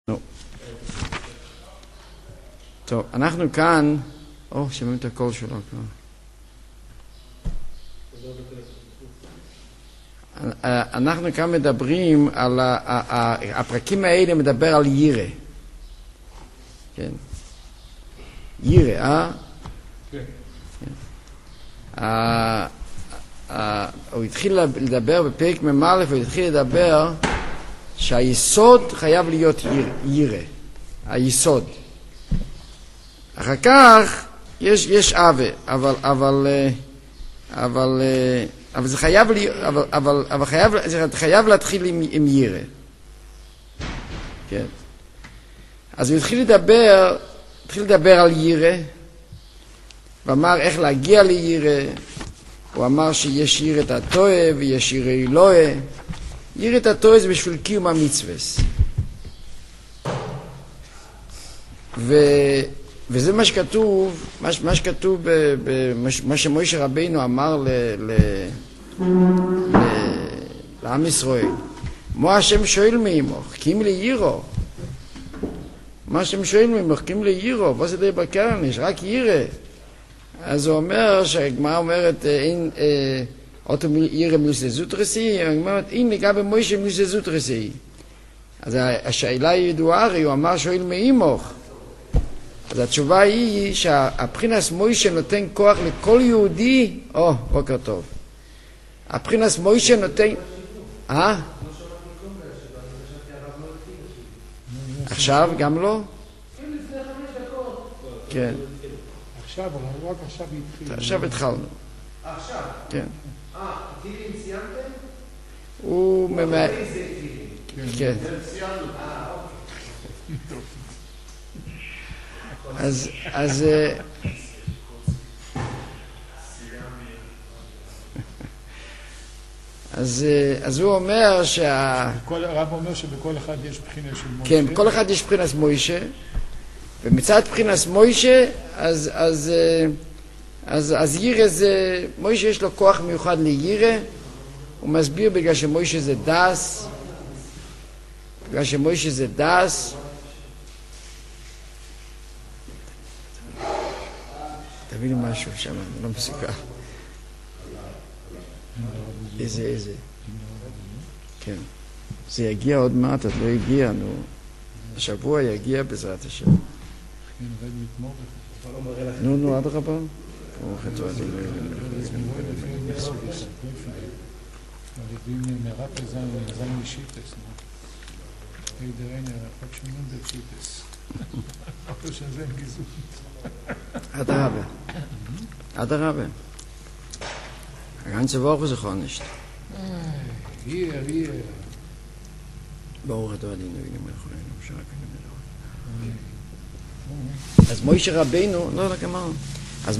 טוב, אנחנו כאן, שומעים את הקול שלו כבר. אנחנו כאן מדברים על, הפרקים האלה מדבר על ירא. כן. ירא, כן. הוא התחיל לדבר בפרק ממלא, הוא התחיל לדבר שהיסוד חייב להיות ירא. היסוד. אחר כך יש עווה, אבל זה חייב להיות, אבל חייב להתחיל עם ירא. כן. אז הוא התחיל לדבר על ירא, ואמר איך להגיע לירא. הוא אמר שיש יראת התורה ויש ירא אלוהי. יראת התורה זה בשביל קיום המצוות. וזה מה שכתוב, מה שמשה רבינו אמר לעם ישראל. מה השם שואל מעמך? קים לי יירו. מה השם שואל מעמך? קים לי יירו. מה זה די בקרן? יש רק ירא. אז הוא אומר, שהגמרא אומרת, אין אותו ירא מילסא זוטרסי, הוא אומרת, אין לגבי משה מילסא זוטרסי. אז השאלה היא ידועה, הרי הוא אמר שואל מעמך. אז התשובה היא שהבחינס מוישה נותן כוח לכל יהודי, בוקר טוב. הבחינס מוישה נותן... עכשיו גם לא? כן, לפני 5 דקות. כן. עכשיו, אבל רק עכשיו התחיל. עכשיו התחלנו. עכשיו? כן. תהילים סיימתם? הוא ממהר. כן. אז הוא אומר הרב אומר שבכל אחד יש בחינה של מוישה. כן, בכל אחד יש בחינס מוישה, ומצד בחינס מוישה, אז ירא זה, מוישה יש לו כוח מיוחד לירא, הוא מסביר בגלל שמוישה זה דס, תביא לי משהו שם, אני לא מסוכר. איזה. כן. זה יגיע עוד מעט, עוד לא הגיע, השבוע יגיע בעזרת השם. נו, עד רבה. עד הרבה. ganze Woche sich auch nicht. Hier. ברוך אתה אדינו, הנה מלכולנו, שרק אני מדבר. אז מוישה רבינו, לא גמרנו. אז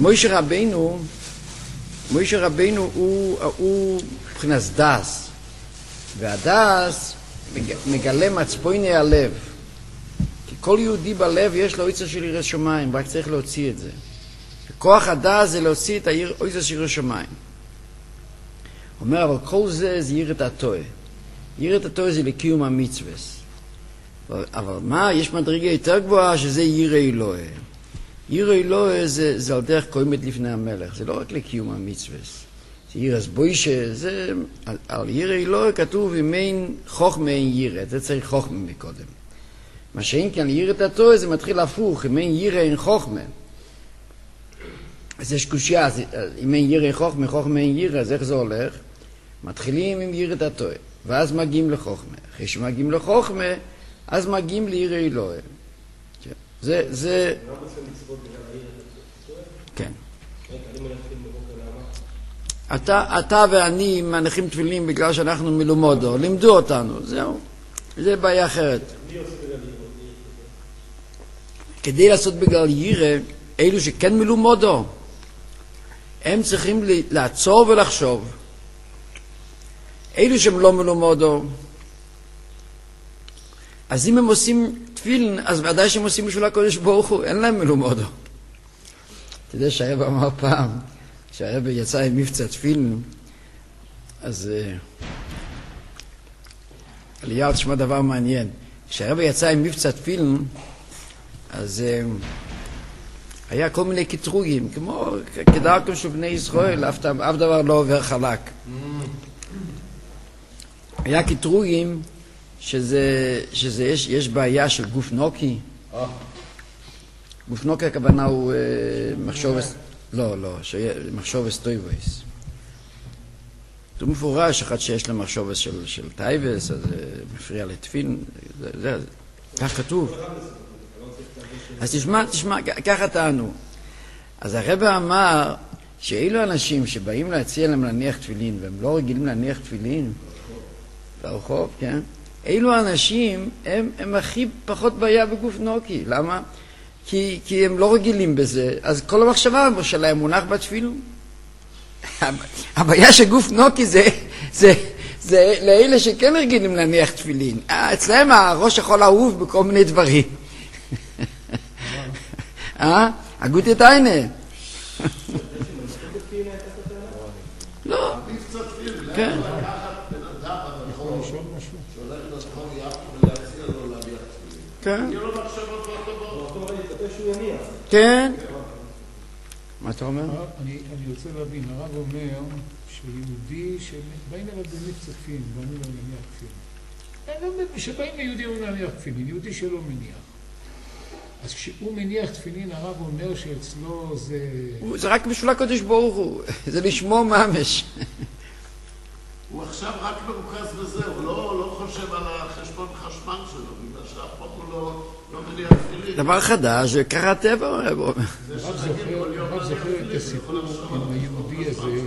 מוישה רבינו הוא מבחינת דס, והדס מגלה מצפוני הלב. כי כל יהודי בלב יש לו עיצה של יראת שמיים, רק צריך להוציא את זה. וכוח הדס זה להוציא את העיצה של יראת שמיים. הוא אומר, אבל כל זה יראת התורה. יראת התורה זה לקיום המצוות. אבל מה, יש מדרגה יותר גבוהה שזה ירא אלוהי. ירא אלוהי זה על דרך קוימת לפני המלך, זה לא רק לקיום המצוות. זה יראת בוישה, זה על ירא אלוהי כתוב אם אין חוכמה אין ירא, זה צריך חוכמה מקודם. מה שאין כאן יראת התורה זה מתחיל הפוך, אם אין ירא אין חוכמה. אז יש קושיה, אם אין ירא חוכמה, חוכמה אין ירא, אז איך זה הולך? מתחילים עם יראת התורה, ואז מגיעים לחוכמה. אחרי שמגיעים לחוכמה, אז מגיעים לירא אלוהי. זה... כן. אתה ואני מניחים תפילים בגלל שאנחנו מלומדו, לימדו אותנו, זהו. זה בעיה אחרת. כדי לעשות בגלל ירא, אלו שכן מלומדו, הם צריכים לעצור ולחשוב. אלו שהם לא מלומדו, אז אם הם עושים תפילין, אז ודאי שהם עושים בשביל הקודש ברוך הוא, אין להם מלומדו. אתה יודע שהרב אמר פעם, שהרב יצא עם מבצע תפילין, אז אליהו תשמע דבר מעניין. כשהרב יצא עם מבצע תפילין, אז היה כל מיני קטרוגים, כמו כדרכם של בני ישראל, אף דבר לא עובר חלק. היה קטרוגים יש בעיה של גוף נוקי. גוף נוקי הכוונה הוא מחשובס, לא, מחשובס טויבויס. זה מפורש, אחד שיש לו מחשובס של טייבס, אז זה מפריע לתפילין, כך כתוב. אז תשמע, ככה טענו. אז הרב אמר שאילו אנשים שבאים להציע להם להניח תפילין, והם לא רגילים להניח תפילין, לרחוב, כן? אילו אנשים הם הכי פחות בעיה בגוף נוקי. למה? כי הם לא רגילים בזה, אז כל המחשבה שלהם מונח בתפילין. הבעיה של גוף נוקי זה לאלה שכן רגילים להניח תפילין. אצלהם הראש יכול לעוף בכל מיני דברים. הגוטי טיינה. לא. כן. כן. כן. מה אתה אומר? אני רוצה להבין, הרב אומר שיהודי שבאים אליו במבצע תפילין, ואני לא מניח תפילין. שבאים ליהודי הוא מניח תפילין, יהודי שלא מניח. אז כשהוא מניח תפילין, הרב אומר שאצלו זה... זה רק בשביל הקודש ברוך הוא, זה לשמוע ממש. הוא עכשיו רק מרוכז בזה, הוא לא חושב על החשבון חשבן שלו, בגלל שאף פעם הוא לא מניח תפילין. דבר חדש, ככה הטבע הרב אומר. הרב זוכר את הסיפור עם היהודי הזה,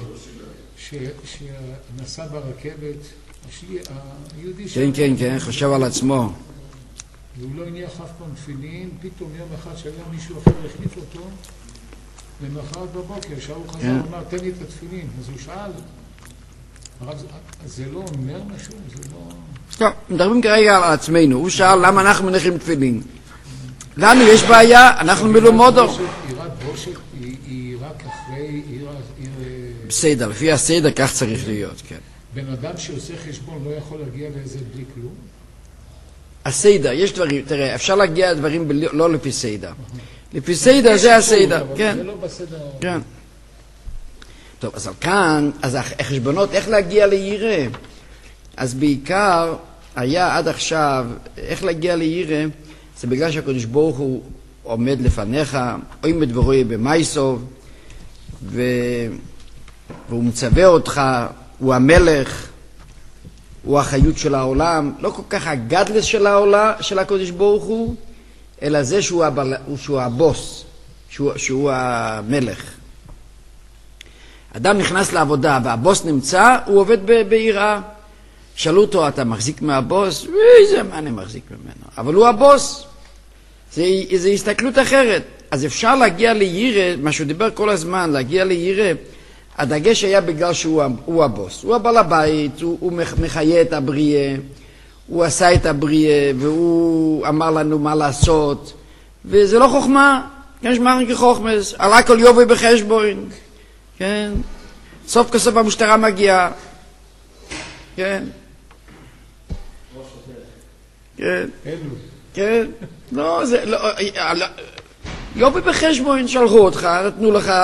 שנסע ברכבת, היהודי כן, חושב על עצמו. והוא לא הניח אף פעם תפילין, פתאום יום אחד שהיה מישהו אחר החליף אותו, למחרת בבוקר, שהוא חזר, הוא אמר, תן לי את התפילין. אז הוא שאל, הרב, זה לא אומר משהו? זה לא... טוב, מדברים כרגע על עצמנו. הוא שאל למה אנחנו מניחים תפילין. לנו יש בעיה, אנחנו מלומדו. עירת בושת היא רק אחרי עיר... בסדר, לפי הסדר כך צריך להיות, כן. בן אדם שעושה חשבון לא יכול להגיע לאיזה בלי כלום? הסדר, יש דברים, תראה, אפשר להגיע לדברים לא לפי סדר. לפי סדר זה הסדר, כן. זה לא בסדר. כן. טוב, אז כאן, אז החשבונות, איך להגיע ליראה? אז בעיקר היה עד עכשיו, איך להגיע ליראה, זה בגלל שהקדוש ברוך הוא עומד לפניך, או אם דברו במייסוב, והוא מצווה אותך, הוא המלך, הוא החיות של העולם, לא כל כך הגדלס של העולם, של הקדוש ברוך הוא, אלא זה שהוא הבוס, שהוא המלך. אדם נכנס לעבודה והבוס נמצא, הוא עובד ביראה. שאלו אותו, אתה מחזיק מהבוס? איזה מה אני מחזיק ממנו? אבל הוא הבוס. זה הסתכלות אחרת. אז אפשר להגיע ליראה, מה שהוא דיבר כל הזמן, להגיע ליראה, הדגש היה בגלל שהוא הבוס. הוא הבעל הבית, הוא מחיה את הבריאה, הוא עשה את הבריאה, והוא אמר לנו מה לעשות. וזה לא חוכמה, יש מרנקי חוכמס, עלה כל יובי בחשבון. כן? סוף כסוף המשטרה מגיעה. כן? כן? כן? לא, זה לא... יובי בחשבון שלחו אותך, נתנו לך...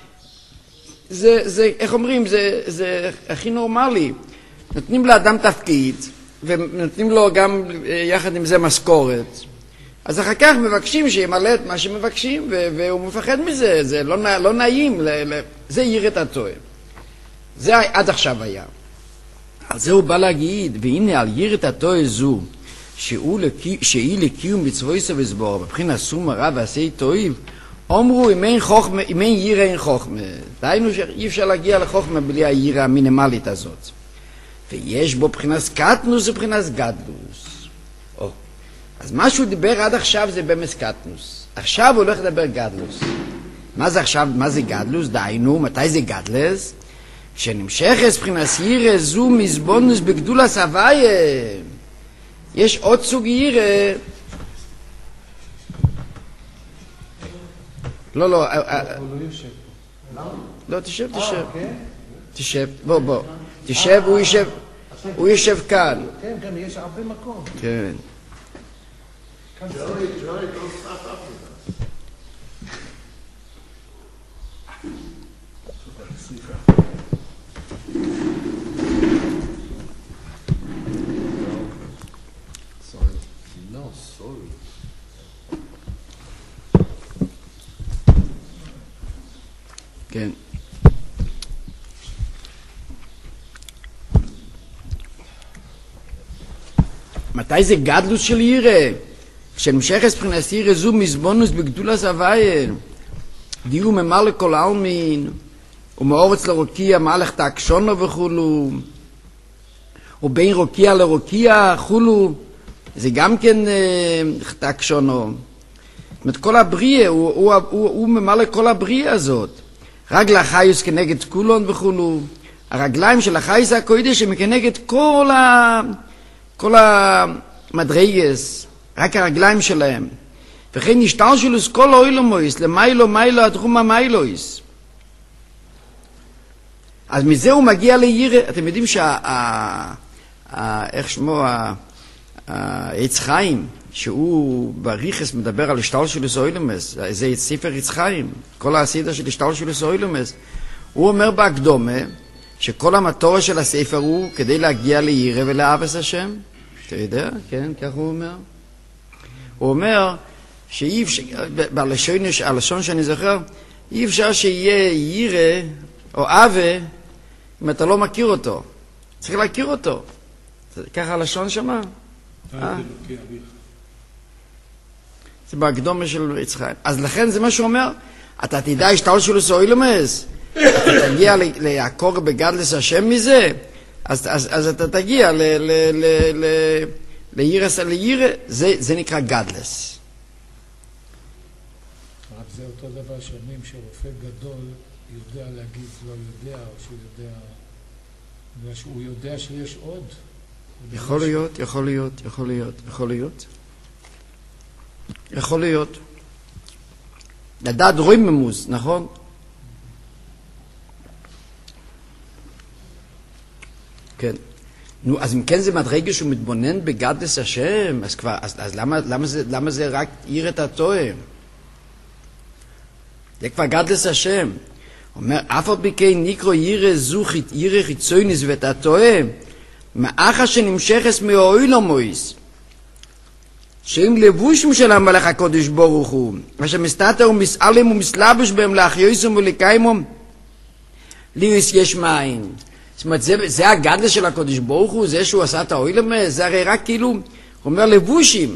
זה, איך אומרים, זה הכי נורמלי. נותנים לאדם תפקיד, ונותנים לו גם יחד עם זה משכורת. אז אחר כך מבקשים שימלא את מה שמבקשים, והוא מפחד מזה, זה לא נעים, זה יראת הטועה. זה עד עכשיו היה. על זה הוא בא להגיד, והנה על יראת הטועה זו, שהיא לקיום מצוויסו וסבור, מבחינת סום הרע ועשי טועים, אומרו, אם אין ירא אין חוכמה. דהיינו שאי אפשר להגיע לחוכמה בלי הירא המינימלית הזאת. ויש בו בחינת קטנוס ובחינת גדלוס. אז מה שהוא דיבר עד עכשיו זה במס קטנוס. עכשיו הוא הולך לדבר גדלוס. מה זה עכשיו, מה זה גדלוס? דהיינו, מתי זה גדלס? כשנמשכת בחינת ירא זו מזבונוס בגדולת הוויה. יש עוד סוג ירא. לא, לא. לא, תשב. תשב, בוא. תשב, הוא ישב כאן. כן, יש הרבה מקום. כן. Joy, don't start up with us. Sorry. No, sorry. כן. מתי זה גדלוס של ירא? כשנמשכת מבחינת ירא זו מזבונוס בגדולת הוויה. דיו ממלא כל העלמין, ומאורץ לרוקיע מלך תקשונו וכולו, ובין רוקיע לרוקיע כולו, זה גם כן תקשונו. זאת אומרת, כל הבריאה, הוא ממלא כל הבריאה הזאת. רגל החיוס כנגד כולון וכולו. הרגליים של החייס הקודש הם כנגד כל המדרגס, רק הרגליים שלהם. וכן נשתל שלוס כל אוילומויס, למיילו מיילו התחומה מיילויס. אז מזה הוא מגיע לירא. אתם יודעים איך שמו, עץ חיים, שהוא בריחס מדבר על השתל שלוס אוילומס, זה ספר עץ חיים, כל הסדר של השתל שלוס אוילומס. הוא אומר בהקדומה, שכל המטרה של הספר הוא כדי להגיע לירא ולאהבת השם. אתה יודע? כן, כך הוא אומר. הוא אומר שאי אפשר, בלשון שאני זוכר, אי אפשר שיהיה ירא או אהבה אם אתה לא מכיר אותו. צריך להכיר אותו. ככה הלשון שמה? זה בהקדומה של עץ חיים. אז לכן זה מה שהוא אומר, אתה תדע השתל שלוס אוילומס, אתה תגיע לעקור בגדלס השם מזה, אז אתה תגיע לירס על ירא, זה נקרא גדלס. רק זה אותו דבר שאומרים שרופא גדול יודע להגיד לא יודע, או שהוא יודע, בגלל שהוא יודע שיש עוד. יכול להיות. לדעת רואים ממוס, נכון? כן. נו, אז אם כן זה מדרגה שהוא מתבונן בגדלס השם, אז כבר, אז למה זה רק ירא הטועה? זה כבר גדלס השם. אומר, אף על פי כן נקרא ירא זו ירא חיצוניס ואת הטועה, מאחר שנמשכת מאוילומויס, שהם לבושים של המלך הקודש ברוך הוא, אשר מסתתר ומסעלם ומסלבש בהם להחיוסם ולקיימם, ליוס יש מאין. זאת אומרת, זה הגדלס של הקודש ברוך הוא, זה שהוא עשה את האוילומס, זה הרי רק כאילו, הוא אומר לבושים.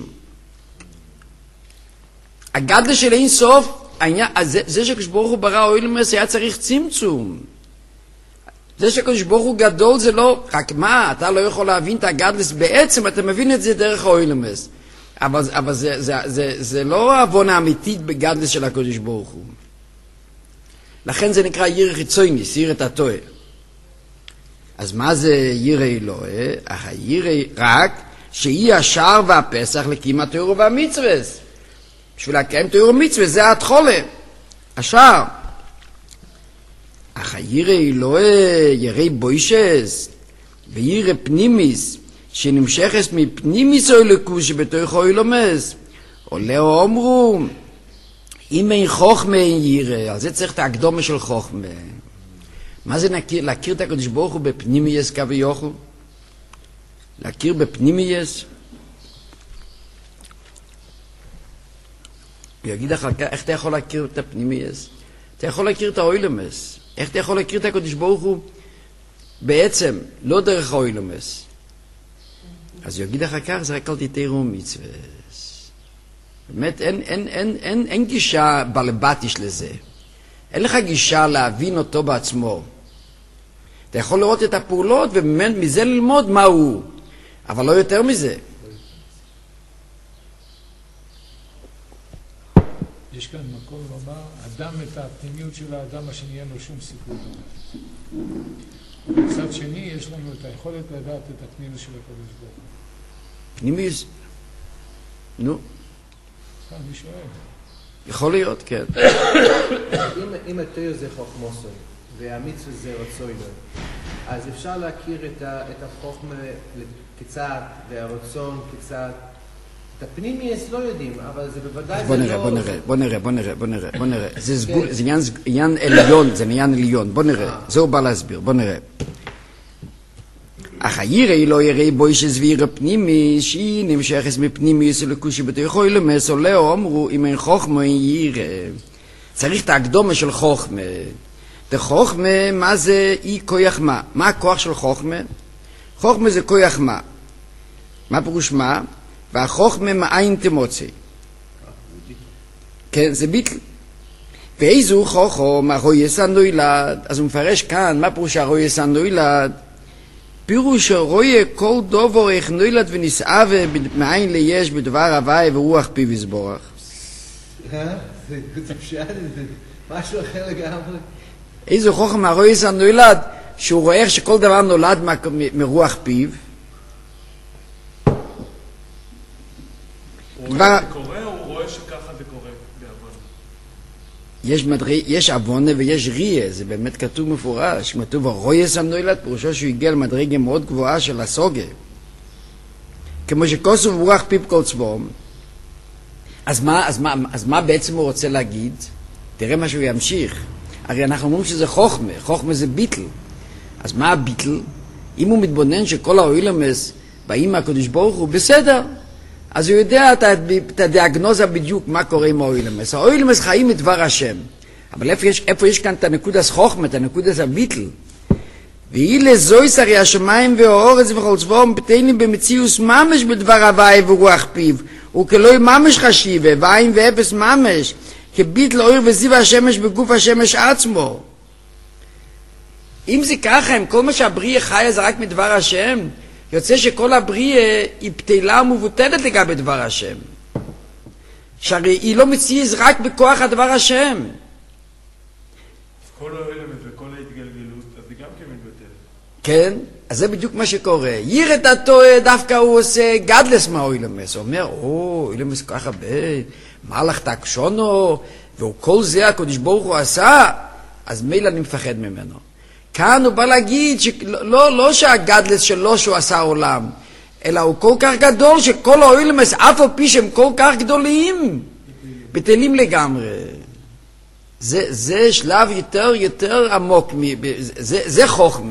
הגדלס של אין סוף, זה שקודש ברוך הוא ברא האוילומס היה צריך צמצום. זה שקודש ברוך הוא גדול זה לא, רק מה, אתה לא יכול להבין את הגדלס בעצם, אתה מבין את זה דרך האוילומס. אבל זה לא העוון האמיתית בגדלס של הקודש ברוך הוא. לכן זה נקרא ירא חיצוניס, ירא הטועה. אז מה זה ירא אלוהי? הירא רק שהיא השער והפסח לקיום התורה והמצווה. בשביל לקיים תורה ומצווה זה התחולה, השער. אך הירא אלוהי ירא בוישס וירא פנימיס שנמשכת מפנימיס אלוקוס שבתוך האילומס. עולה אומרו אם אין חוכמה אין ירא, על זה צריך את ההקדומה של חוכמה. מה זה להכיר את הקדוש ברוך הוא בפנימייס כביכול? להכיר בפנימייס? הוא יגיד לך איך אתה יכול להכיר את הפנימייס? אתה יכול להכיר את האוילומס. איך אתה יכול להכיר את הקדוש ברוך הוא בעצם, לא דרך האוילומס? אז הוא יגיד לך כך, זה רק על תתרו ומצווה. באמת, אין גישה בלבטיש לזה. אין לך גישה להבין אותו בעצמו. אתה יכול לראות את הפעולות ומזה ללמוד מה הוא, אבל לא יותר מזה. יש כאן מקום לומר, אדם את הפנימיות של האדם השני אין לו שום סיכוי. מצד שני, יש לנו את היכולת לדעת את הפנימיות של הקדוש ברוך הוא. פנימיות? נו. אני שואל. יכול להיות, כן. אם התורה זה חוכמוסו והמצווה זה רצוי לו, אז אפשר להכיר את החוכמה קצת והרצון קצת את הפנימייס לא יודעים, אבל זה בוודאי בוא נראה. זה עניין עליון, בוא נראה. זהו בא להסביר, בוא נראה. אך הירא לא ירא בו שסביר הפנימי, שהיא נמשכת מפנימיוס ולקושי בתוכו אילומס, או לא אמרו, אם אין חוכמה אין ירא. צריך את ההקדומה של חוכמה. חוכמה, מה זה אי כוח מה? מה הכוח של חוכמה? חוכמה זה כוח מה. מה פירוש מה? והחוכמה מאין תמוצא. כן, זה ביטל. ואיזו חוכמה, הרויס הנולד. אז הוא מפרש כאן, מה פירוש הרויס הנולד? פירוש רואה כל דובר איך נולד ונסעב מאין ליש בדבר הוואי ורוח פיו יסבורך. זה פשט, זה משהו אחר לגמרי. איזו חוכמה הרויס הנולד, שהוא רואה איך שכל דבר נולד מרוח פיו. הוא רואה שזה קורה, או הוא רואה שככה זה קורה בעוון? יש עוונה ויש ריה, זה באמת כתוב מפורש. כתוב הרויס הנולד, פירושו שהוא הגיע למדרגה מאוד גבוהה של הסוגה. כמו שכוסו ורוח פיו כל צבום. אז מה בעצם הוא רוצה להגיד? תראה מה שהוא ימשיך. הרי אנחנו אומרים שזה חוכמה, חוכמה זה ביטל. אז מה הביטל? אם הוא מתבונן שכל האוילמס באים מהקדוש ברוך הוא, בסדר. אז הוא יודע את הדיאגנוזה בדיוק מה קורה עם האוילמס. האוילמס חיים מדבר השם. אבל איפה יש כאן את הנקודס חוכמה, את הנקודס הביטל? והיא לזויס הרי השמיים והאורץ וכל צבאום פתנים במציאוס ממש בדבר הוואי ורוח פיו. וכלוי ממש חשיבה, ועין ואפס ממש. כביטל אור וזיו השמש בגוף השמש עצמו. אם זה ככה, אם כל מה שהבריא חיה זה רק מדבר השם, יוצא שכל הבריא היא פתילה ומבוטלת לגבי דבר השם. שהרי היא לא מציז רק בכוח הדבר השם. כל האלמנט וכל ההתגלגלות, אז זה גם כן מתבטל. כן, אז זה בדיוק מה שקורה. ירד הטועה, דווקא הוא עושה גדלס מהאוילמס. הוא אומר, אוילמס ככה מה לך תקשונו, וכל זה הקדוש ברוך הוא עשה, אז מילא אני מפחד ממנו. כאן הוא בא להגיד לא שהגדלס שלו שהוא עשה עולם, אלא הוא כל כך גדול שכל האוילמס, אף על פי שהם כל כך גדולים, בטלים לגמרי. זה שלב יותר עמוק, זה חוכמה.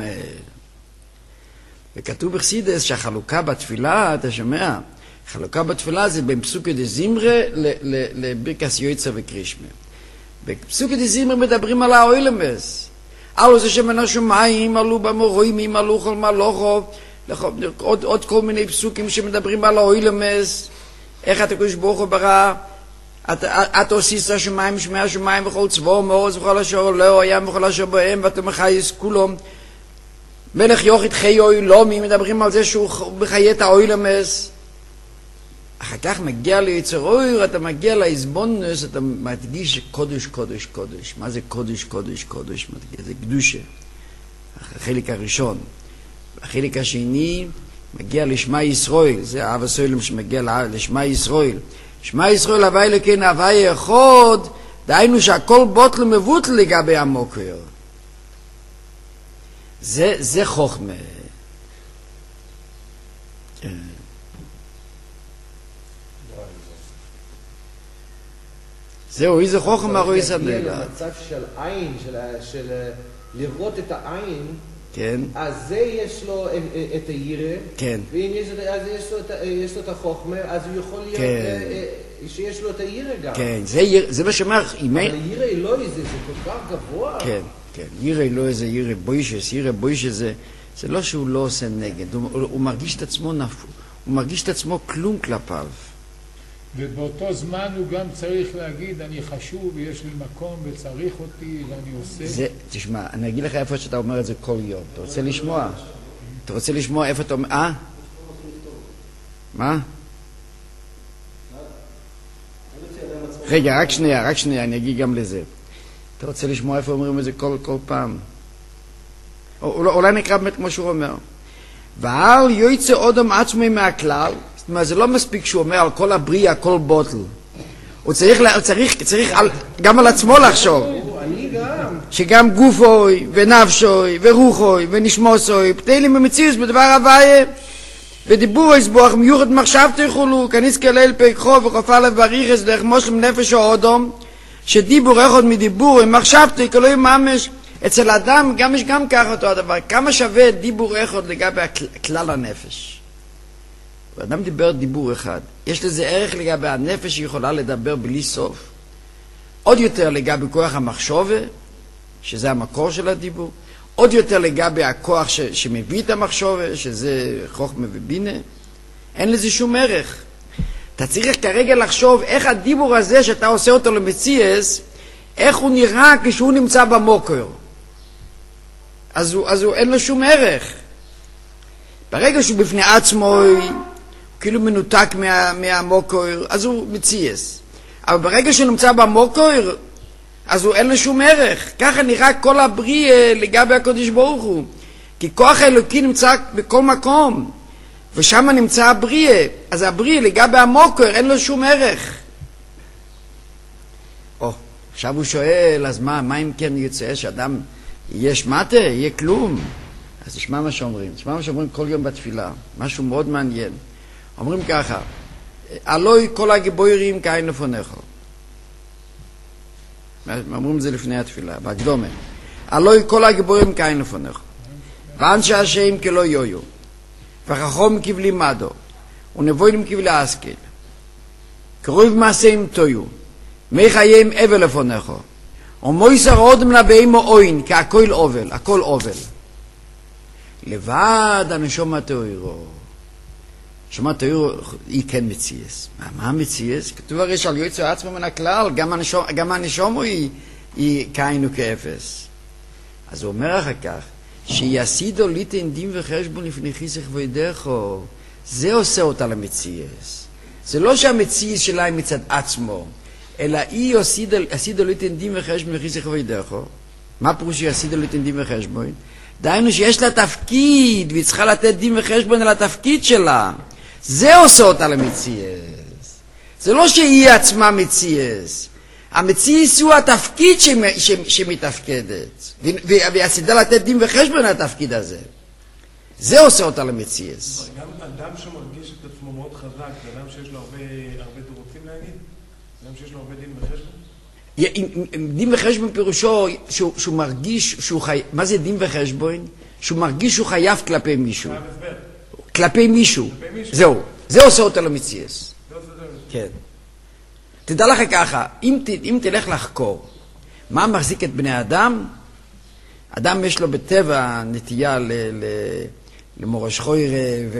וכתוב בחסידס שהחלוקה בתפילה, אתה שומע? חלוקה בתפילה זה בין פסוקי דזמרה לברכס יועצה וקרישמה. בפסוקי דזמרה מדברים על האוילמס. אלו זה שמן השומיים, עלו במורואים, עלו כל מלוכו, עוד כל מיני פסוקים שמדברים על האוילמס, איך אתה קדוש ברוך הוא ברא, אתה עושיס השומיים, שמי השומיים וכל צבאו, מעוז וכל אשר לא הים וכל אשר בהם, ואתה מחייס כולו. מלך יוכית חיי אוילומי, מדברים על זה שהוא מחיה את האוילמס. אחר כך מגיע ליצר אויר, אתה מגיע להסבונוס, אתה מדגיש קודש, קודש, קודש. מה זה קודש, קודש, קודש? זה קדושה. החלק הראשון. החלק השני מגיע לשמה ישראל. זה אב הסוילם שמגיע לשמה ישראל. שמה ישראל הווי לכן הווי אחד, דהיינו שהכל בוטל מבוטל לגבי המוקר. זה חוכמה. זהו, איזה חוכמה רואי סנדלה. למצב של עין, של לראות את העין, כן. אז זה יש לו את הירא, כן. ואם יש לו את החוכמה, אז הוא יכול להיות שיש לו את הירא גם. כן, זה מה שאומר. אבל הירא אלוהי זה כל כך גבוה. כן, כן. ירא אלוהי זה ירא בוישס. ירא בוישס זה לא שהוא לא עושה נגד. הוא מרגיש את עצמו נפו. הוא מרגיש את עצמו כלום כלפיו. ובאותו זמן הוא גם צריך להגיד, אני חשוב, יש לי מקום וצריך אותי ואני עושה. תשמע, אני אגיד לך איפה שאתה אומר את זה כל יום. אתה רוצה לשמוע? אתה רוצה לשמוע איפה אתה אומר? מה? רגע, רק שנייה, אני אגיד גם לזה. אתה רוצה לשמוע איפה אומרים את זה כל פעם? אולי נקרא באמת כמו שהוא אומר. ועל יוצא אודם עצמי מהכלל, זאת אומרת, זה לא מספיק שהוא אומר על כל הבריאה, כל בוטל. הוא צריך גם על עצמו לחשוב. שגם גופוי, ונפשוי, ורוחוי, ונשמוסוי, פתלים במציאות בדבר הוויה. ודיבור יסבוח מיוחד מחשבתו יחולו, כניס כלל פקחו וחופה לב בריחס דרך מושלם נפש או אודום, שדיבור אחד מדיבור עם מחשבתו כלוי ממש. אצל אדם גם יש גם כך אותו הדבר. כמה שווה דיבור אחד לגבי כלל הנפש? אדם דיבר דיבור אחד. יש לזה ערך לגבי הנפש שיכולה לדבר בלי סוף. עוד יותר לגבי כוח המחשבה, שזה המקור של הדיבור. עוד יותר לגבי הכוח שמביא את המחשבה, שזה חוכמה ובינה. אין לזה שום ערך. אתה צריך כרגע לחשוב איך הדיבור הזה שאתה עושה אותו למציאס, איך הוא נראה כשהוא נמצא במוקר. אז הוא אין לו שום ערך. ברגע שהוא בפני עצמו, הוא כאילו מנותק מהמוקר, אז הוא מציאס. אבל ברגע שהוא נמצא במוקר, אז הוא אין לו שום ערך. ככה נראה כל הבריא לגבי הקדוש ברוך הוא. כי כוח האלוקי נמצא בכל מקום, ושם נמצא הבריא. אז הבריא לגבי המוקר אין לו שום ערך. עכשיו הוא שואל, אז מה אם כן יוצא שאדם יהיה שמטה, יהיה כלום? אז תשמע מה שאומרים. תשמע מה שאומרים כל יום בתפילה. משהו מאוד מעניין. אומרים ככה, אלוהי כל הגיבורים כאין לפניך. אומרים את זה לפני התפילה, בהקדומה. אלוהי כל הגיבורים כאין לפניך. ואנשי השם כלא יויו. וחכום כבלי מדו. ונבואים כבלי אסקל. קרוב מעשים תויו. מי חיים אבל לפניך. ומויסר עוד מנבאים מאוין, כי הכל אובל, הכל אובל. לבד הנשום התאירו. נשום התאירו היא כן מציאס. מה מציאס? כתוב הרי שעל יוצא עצמו מן הכלל, גם הנשום היא כאין וכאפס. אז הוא אומר אחר כך, שיסידו ליתן דין וחשבון לפני חיסך וידךו, זה עושה אותה למציאס. זה לא שהמציאס שלה היא מצד עצמו, אלא היא עשידו ליתן דין וחשבון לפני חיסך וידךו. מה פירוש שיסידו ליתן דין וחשבון? דהיינו שיש לה תפקיד, והיא צריכה לתת דין וחשבון על התפקיד שלה. זה עושה אותה למציאס. זה לא שהיא עצמה מציאס. המציאס הוא התפקיד שמתפקדת. והסידה לתת דין וחשבון על התפקיד הזה. זה עושה אותה למציאס. גם אדם שמרגיש את עצמו מאוד חזק, זה אדם שיש לו הרבה תירוצים להגיד? אדם שיש לו הרבה דין וחשבון? דין וחשבון פירושו שהוא מרגיש שהוא חייב. מה זה דין וחשבון? שהוא מרגיש שהוא חייב כלפי מישהו. כלפי מישהו. זהו. זה עושה אותה למציאס. כן. תדע לך ככה, אם תלך לחקור מה מחזיק את בני אדם, אדם יש לו בטבע נטייה למורש חוירה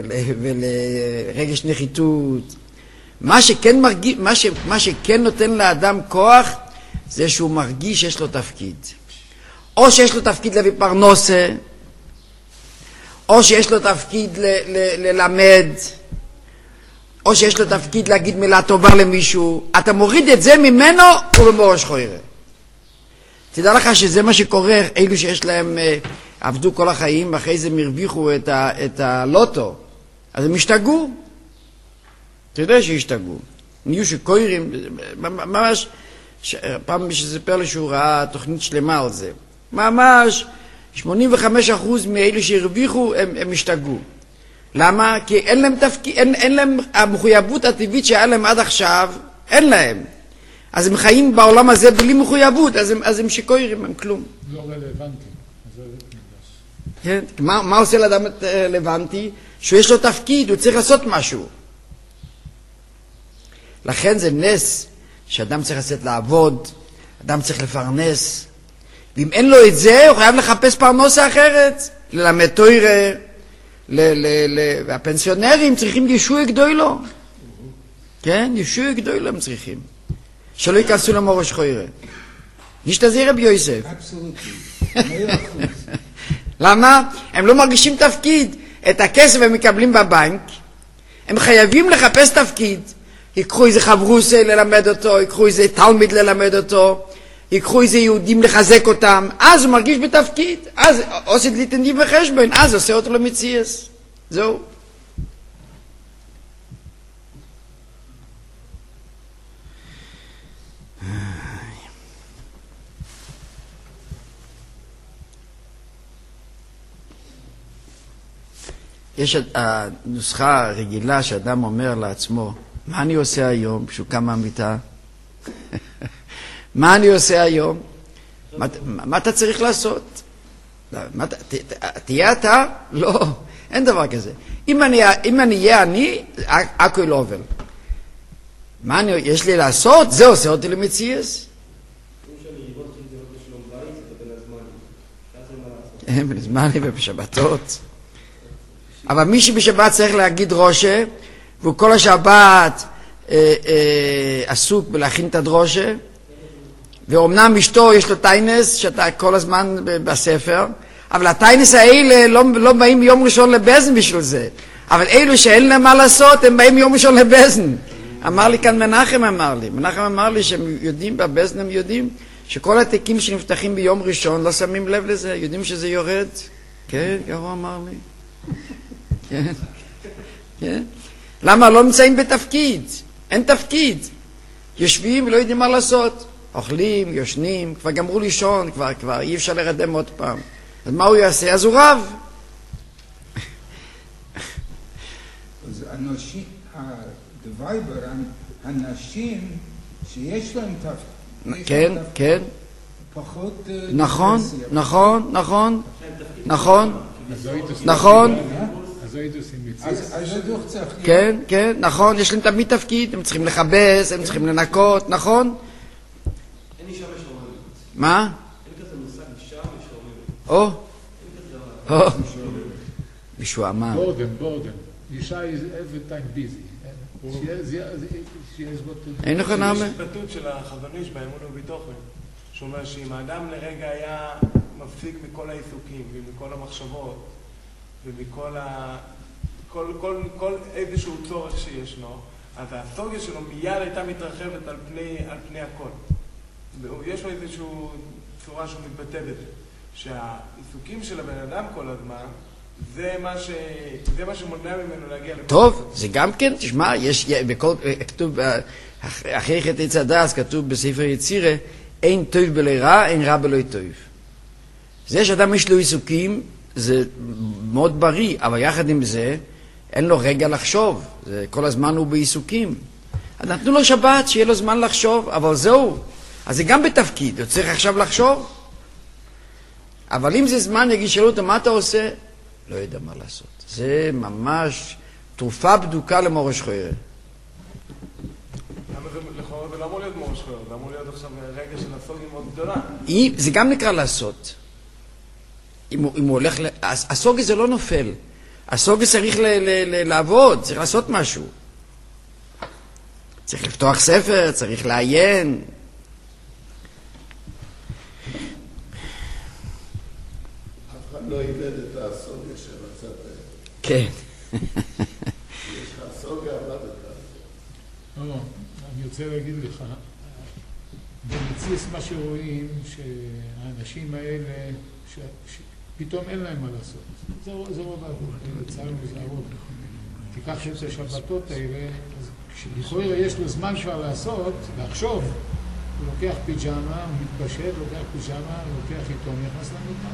ולרגש נחיתות. מה שכן נותן לאדם כוח זה שהוא מרגיש שיש לו תפקיד. או שיש לו תפקיד להביא פרנסה, או שיש לו תפקיד ללמד, או שיש לו תפקיד להגיד מילה טובה למישהו. אתה מוריד את זה ממנו ובמורש חוירה. תדע לך שזה מה שקורה, אלו שיש להם, עבדו כל החיים, אחרי זה מרוויחו את הלוטו, אז הם השתגעו. אתה יודע שהשתגעו. נהיו שקוירים, ממש, פעם שספר לי שהוא ראה תוכנית שלמה על זה. ממש, 85% מאלו שהרוויחו הם השתגעו. למה? כי אין להם תפקיד, אין להם המחויבות הטבעית שהיה להם עד עכשיו, אין להם. אז הם חיים בעולם הזה בלי מחויבות, אז הם שקוירים, הם כלום. לא רלוונטי. כן? מה עושה לאדם רלוונטי? שיש לו תפקיד, הוא צריך לעשות משהו. לכן זה נס שאדם צריך לצאת לעבוד, אדם צריך לפרנס, ואם אין לו את זה, הוא חייב לחפש פרנסה אחרת, ללמד תורה, והפנסיונרים צריכים ישוע גדולו. כן? ישוע גדולו הם צריכים. שלא ייכנסו למורש חוירה. נשתזיר רבי יוסף. למה? הם לא מרגישים תפקיד. את הכסף הם מקבלים בבנק, הם חייבים לחפש תפקיד. ייקחו איזה חברוס ללמד אותו, ייקחו איזה תלמיד ללמד אותו, ייקחו איזה יהודים לחזק אותם, אז הוא מרגיש בתפקיד, אז עושה ליתן דין וחשבון, אז עושה אותו למציאס. זהו. יש הנוסחה הרגילה שאדם אומר לעצמו, מה אני עושה היום כשהוא קם מהמיטה? מה אני עושה היום? מה אתה צריך לעשות? תהיה אתה? לא, אין דבר כזה. אם אני אהיה אני, הכל לא עובר. מה יש לי לעשות? זה עושה אותי למציאס. בזמני ובשבתות. אבל מי שבשבת צריך להגיד דרושה, והוא כל השבת עסוק בלהכין את הדרושה, ואומנם אשתו יש לו טיינס, שאתה כל הזמן בספר, אבל הטיינס האלה לא באים יום ראשון לבזן בשביל זה. אבל אלו שאין להם מה לעשות, הם באים יום ראשון לבזן. אמר לי כאן מנחם אמר לי שהם יודעים, בבזן הם יודעים, שכל התיקים שנפתחים ביום ראשון לא שמים לב לזה, יודעים שזה יורד. כן, גרוע אמר לי. כן, כן. למה? לא נמצאים בתפקיד. אין תפקיד. יושבים ולא יודעים מה לעשות. אוכלים, יושנים, כבר גמרו לישון, כבר אי אפשר לרדם עוד פעם. אז מה הוא יעשה? אז הוא רב. אז אנשים, הדווייבר, אנשים שיש להם תפקיד. כן, כן. פחות... נכון, נכון, נכון, נכון, נכון. אז הדוח צריך... כן, כן, נכון, יש להם תמיד תפקיד, הם צריכים לחבס, הם צריכים לנקות, נכון? אין אישה משוררת. מה? אין כזה מושג אישה משוררת. או, מישהו אמר. בורדן. אישה is every time busy. אין לך נאמה? יש התבטאות של החזון איש באמון וביטוחן, שאומר שאם האדם לרגע היה מפסיק מכל העיסוקים ומכל המחשבות ומכל כל איזשהו צורך שיש לו, אז הסוגיה שלו מיד הייתה מתרחבת על פני הכל. יש לו איזושהי צורה שהוא מתבטא בזה, שהעיסוקים של הבן אדם כל הזמן זה מה שמונע ממנו להגיע לפה. טוב, זה גם כן, תשמע, כתוב, אחרי חטא עץ הדס, כתוב בספר יצירה, אין טוב בלא רע, אין רע בלא טוב. זה שאדם יש לו עיסוקים, זה מאוד בריא, אבל יחד עם זה, אין לו רגע לחשוב. כל הזמן הוא בעיסוקים. אז נתנו לו שבת, שיהיה לו זמן לחשוב, אבל זהו. אז זה גם בתפקיד, הוא צריך עכשיו לחשוב. אבל אם זה זמן, יגיד שאלו אותו, מה אתה עושה? לא יודע מה לעשות. זה ממש תרופה בדוקה למורש חוירה. למה זה לא אמור להיות מורש חוירה? זה אמור להיות עכשיו רגע של הסוגיה מאוד גדולה. זה גם נקרא לעשות. אם הוא הולך... הסוגיה זה לא נופל. הסוגיה צריך לעבוד, צריך לעשות משהו. צריך לפתוח ספר, צריך לעיין. לא איבד את הסוגיה שרצת. כן. יש לך הסוגיה, עבדת. אני רוצה להגיד לך, במציס מה שרואים, שהאנשים האלה, פתאום אין להם מה לעשות. זה רוב העבוד, לצערנו זה הרוב. תיקח את השבתות האלה, אז כשלכאורה יש לו זמן כבר לעשות, לחשוב, הוא לוקח פיג'מה, הוא מתבשל, לוקח פיג'מה, הוא לוקח עיתון, נכנס למיטה.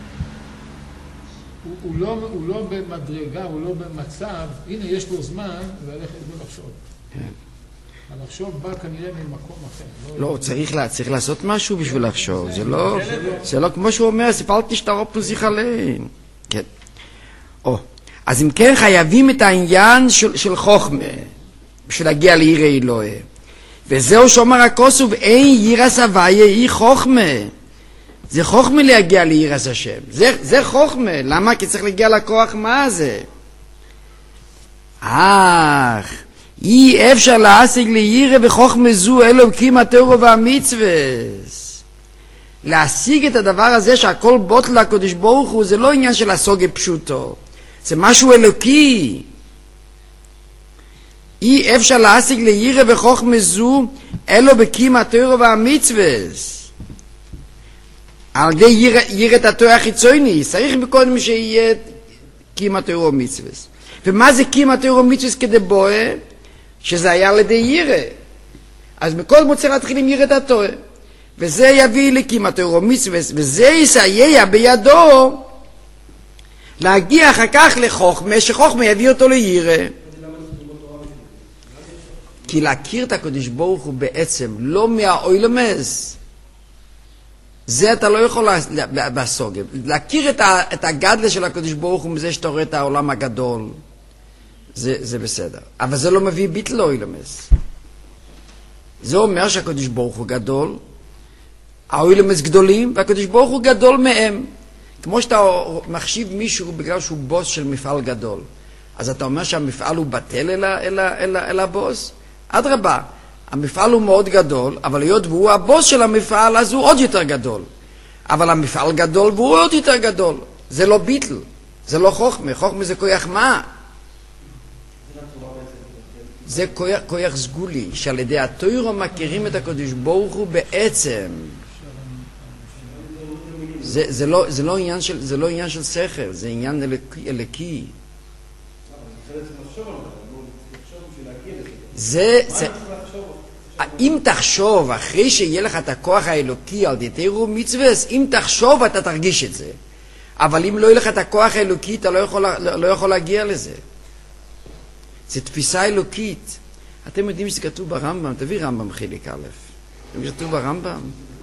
הוא לא במדרגה, הוא לא במצב, הנה יש לו זמן ללכת ולחשוב. הלחשוב בא כנראה ממקום אחר. לא, צריך לעשות משהו בשביל לחשוב. זה לא כמו שהוא אומר, סיפרתי שאתה רוב פוזיך עליהם. כן. אז אם כן חייבים את העניין של חוכמה, בשביל להגיע לירא אלוהי. וזהו שאומר הכוסוב, אין יראת הוויה, היא חוכמה. זה חוכמה להגיע ליראת השם. זה חוכמה. למה? כי צריך להגיע לכוח מה זה. אי אפשר להשיג לירא בחוכמה זו אלוקים התורה והמצוות. להשיג את הדבר הזה שהכל בוטל לקדוש ברוך הוא, זה לא עניין של הסוגיה פשוטו. זה משהו אלוקי. אי אפשר להשיג לירא בחוכמה זו אלוקים התורה והמצוות. על ידי יראת התורה החיצוני, צריך בקודם שיהיה קים התורה ומצוות. ומה זה קים התורה ומצוות כדי בואה? שזה היה על ידי ירא. אז בכל מוצא להתחיל עם יראת התורה. וזה יביא לקים התורה ומצוות, וזה יסייע בידו להגיע אחר כך לחוכמה, שחוכמה יביא אותו לירא. כי להכיר את הקדוש ברוך הוא בעצם, לא מהאוילמס, זה אתה לא יכול לעסוק. להכיר את הגדלה של הקדוש ברוך הוא מזה שאתה רואה את העולם הגדול, זה בסדר. אבל זה לא מביא ביטל לאוילמס. זה אומר שהקדוש ברוך הוא גדול, האוילמס גדולים, והקדוש ברוך הוא גדול מהם. כמו שאתה מחשיב מישהו בגלל שהוא בוס של מפעל גדול, אז אתה אומר שהמפעל הוא בטל אל הבוס? אדרבה, המפעל הוא מאוד גדול, אבל היות והוא הבוס של המפעל, אז הוא עוד יותר גדול. אבל המפעל גדול והוא עוד יותר גדול. זה לא ביטל, זה לא חוכמה. חוכמה זה כוח מה? זה כוח סגולי, שעל ידי התורה מכירים את הקדוש ברוך הוא בעצם. זה לא עניין של שכל, זה עניין אלוקי. אם תחשוב, אחרי שיהיה לך את הכוח האלוקי על ידי תורה ומצוות, אם תחשוב אתה תרגיש את זה. אבל אם לא יהיה לך את הכוח האלוקי, אתה לא יכול להגיע לזה. זה תפיסה אלוקית. אתם יודעים שזה כתוב ברמב"ם, תביא רמב"ם חלק א'. זה כתוב ברמב"ם.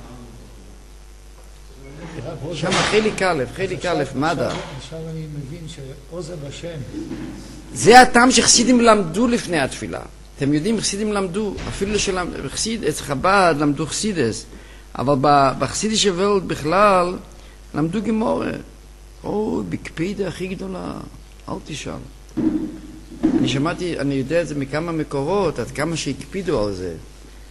שם חלק א', מדע. עכשיו אני מבין שעוז בשם. זה הטעם שחסידים למדו לפני התפילה. אתם יודעים, חסידים למדו, אפילו אצל חב"ד למדו חסידס, אבל בחסידיש וולט בכלל למדו גמורה. בקפידה הכי גדולה, אל תשאל. אני שמעתי, אני יודע את זה מכמה מקורות, עד כמה שהקפידו על זה.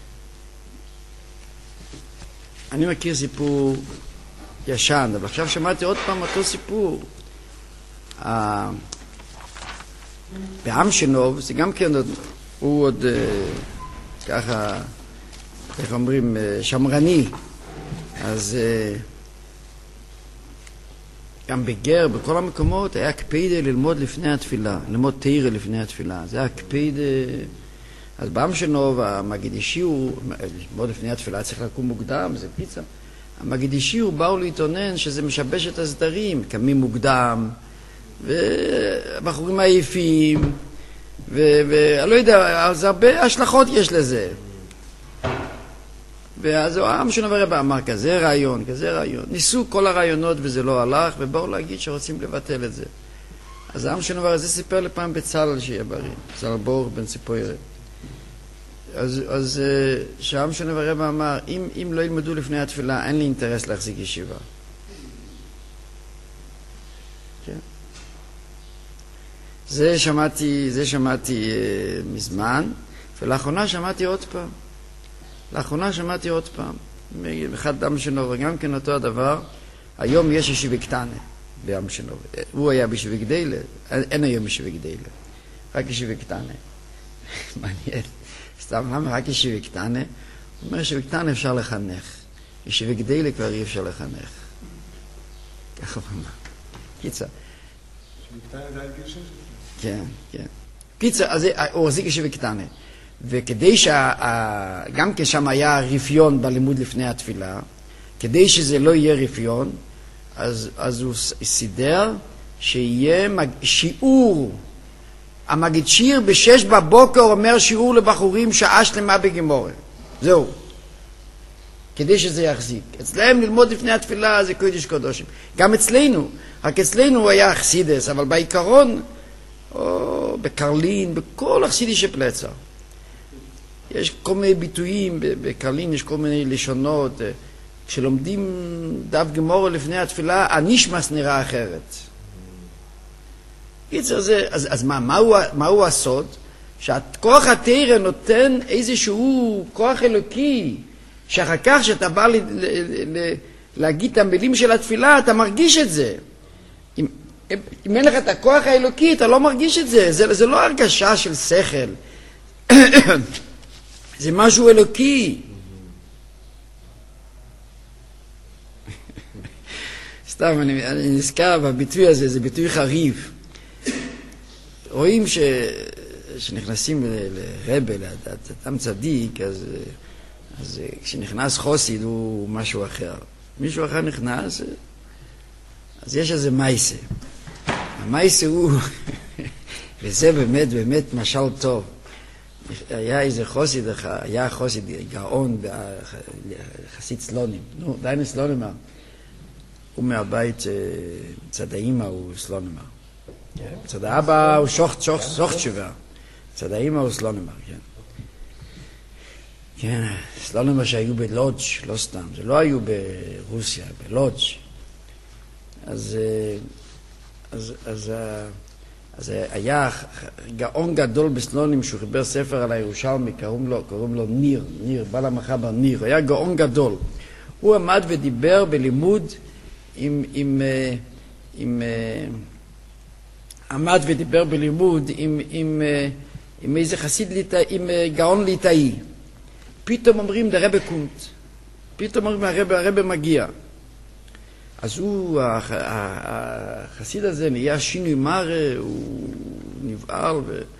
אני מכיר סיפור ישן, אבל עכשיו שמעתי עוד פעם אותו סיפור. באמשנוב, זה גם כן, הוא עוד ככה, איך אומרים, שמרני. אז גם בגר, בכל המקומות, היה קפידה ללמוד לפני התפילה, ללמוד תירה לפני התפילה. זה היה קפידה. אז באמשנוב, המגיד אישיור, ללמוד לפני התפילה צריך לקום מוקדם, זה פיצה. המגיד אישיור באו להתעונן שזה משבש את הסדרים, קמים מוקדם, והבחורים עייפים, ואני לא יודע, אז הרבה השלכות יש לזה. ואז העם שנברא אמר כזה רעיון. ניסו כל הרעיונות וזה לא הלך, ובאו להגיד שרוצים לבטל את זה. אז העם שנברא, זה סיפר לפעם בצלאל שיהיה בריא, בצלאל בור בן ציפוירי. אז שהעם שנברא אמר, אם לא ילמדו לפני התפילה, אין לי אינטרס להחזיק ישיבה. כן. זה שמעתי מזמן, ולאחרונה שמעתי עוד פעם. אחד דם שנובר, גם כן אותו הדבר. היום יש ישיבה קטנה בים שנובר. הוא היה בישיבה גדולה, אין היום ישיבה גדולה. רק ישיבה קטנה. מעניין. סתם, למה רק ישיבה קטנה? הוא אומר ישיבה קטנה אפשר לחנך. ישיבה גדולה כבר אי אפשר לחנך. ככה הוא אמר. קיצר. ישיבה קטנה זה עד גיל 6? כן. קיצר, אז הוא החזיק ישיבה קטנה. וכדי גם כשם היה רפיון בלימוד לפני התפילה, כדי שזה לא יהיה רפיון, אז הוא סידר שיהיה שיעור. המגיד שיר ב6 בבוקר אומר שיעור לבחורים שעה שלמה בגמורה. זהו. כדי שזה יחזיק. אצלהם ללמוד לפני התפילה זה קודש קודשים. גם אצלנו, רק אצלנו היה חסידס, אבל בעיקרון, בקרלין, בכל החסידי שפלצה. יש כל מיני ביטויים, בקרלין יש כל מיני לשונות. כשלומדים דף גמורה לפני התפילה, הנשמס נראה אחרת. אז מהו הסוד? שהכוח התורה נותן איזשהו כוח אלוקי, שאחר כך שאתה בא להגיד את המילים של התפילה, אתה מרגיש את זה. אם אין לך את הכוח האלוקי, אתה לא מרגיש את זה. זה לא הרגשה של שכל. זה משהו אלוקי. סתם, אני נזכר בביטוי הזה, זה ביטוי חריף. רואים שנכנסים לרבה, לאדם צדיק, אז כשנכנס חוסיד הוא משהו אחר. מישהו אחר נכנס, אז יש איזה מייסה. המייס הוא, וזה באמת באמת משל טוב. היה איזה חוסיד, היה חוסיד גאון, חסיד סלונים, נו, דיינה סלונמר. הוא מהבית, צד האמא הוא סלונמר. צד האבא הוא שוחט שובה. צד האמא הוא סלונמר, כן. כן, סלונמר שהיו בלודג', לא סתם, זה לא היו ברוסיה, בלודג'. אז היה גאון גדול בסלונים שהוא חיבר ספר על הירושלמי, קוראים לו ניר, בעל המחבר ניר, היה גאון גדול. הוא עמד ודיבר בלימוד עמד ודיבר בלימוד עם איזה חסיד ליטאי, עם גאון ליטאי. פתאום אומרים לרבא קומט, פתאום אומרים הרבא מגיע. אז הוא, החסיד הזה נהיה שינוי מראה, הוא נבעל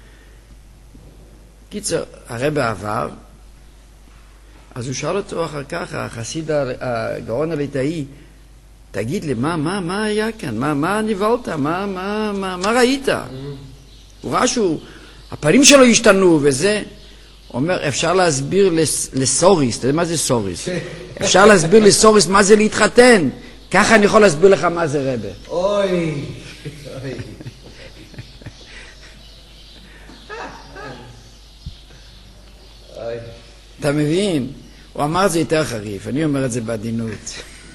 קיצר, הרבא עבר, אז הוא שאל אותו אחר כך, החסיד הגאון הליטאי, תגיד לי, מה היה כאן? מה נבלת? מה ראית? הוא ראה הפנים שלו השתנו וזה. הוא אומר, אפשר להסביר לסוריס, אתה יודע מה זה סוריס? אפשר להסביר לסוריס מה זה להתחתן. ככה אני יכול להסביר לך מה זה רבא. אוי. אתה מבין? הוא אמר את זה יותר חריף, אני אומר את זה בעדינות.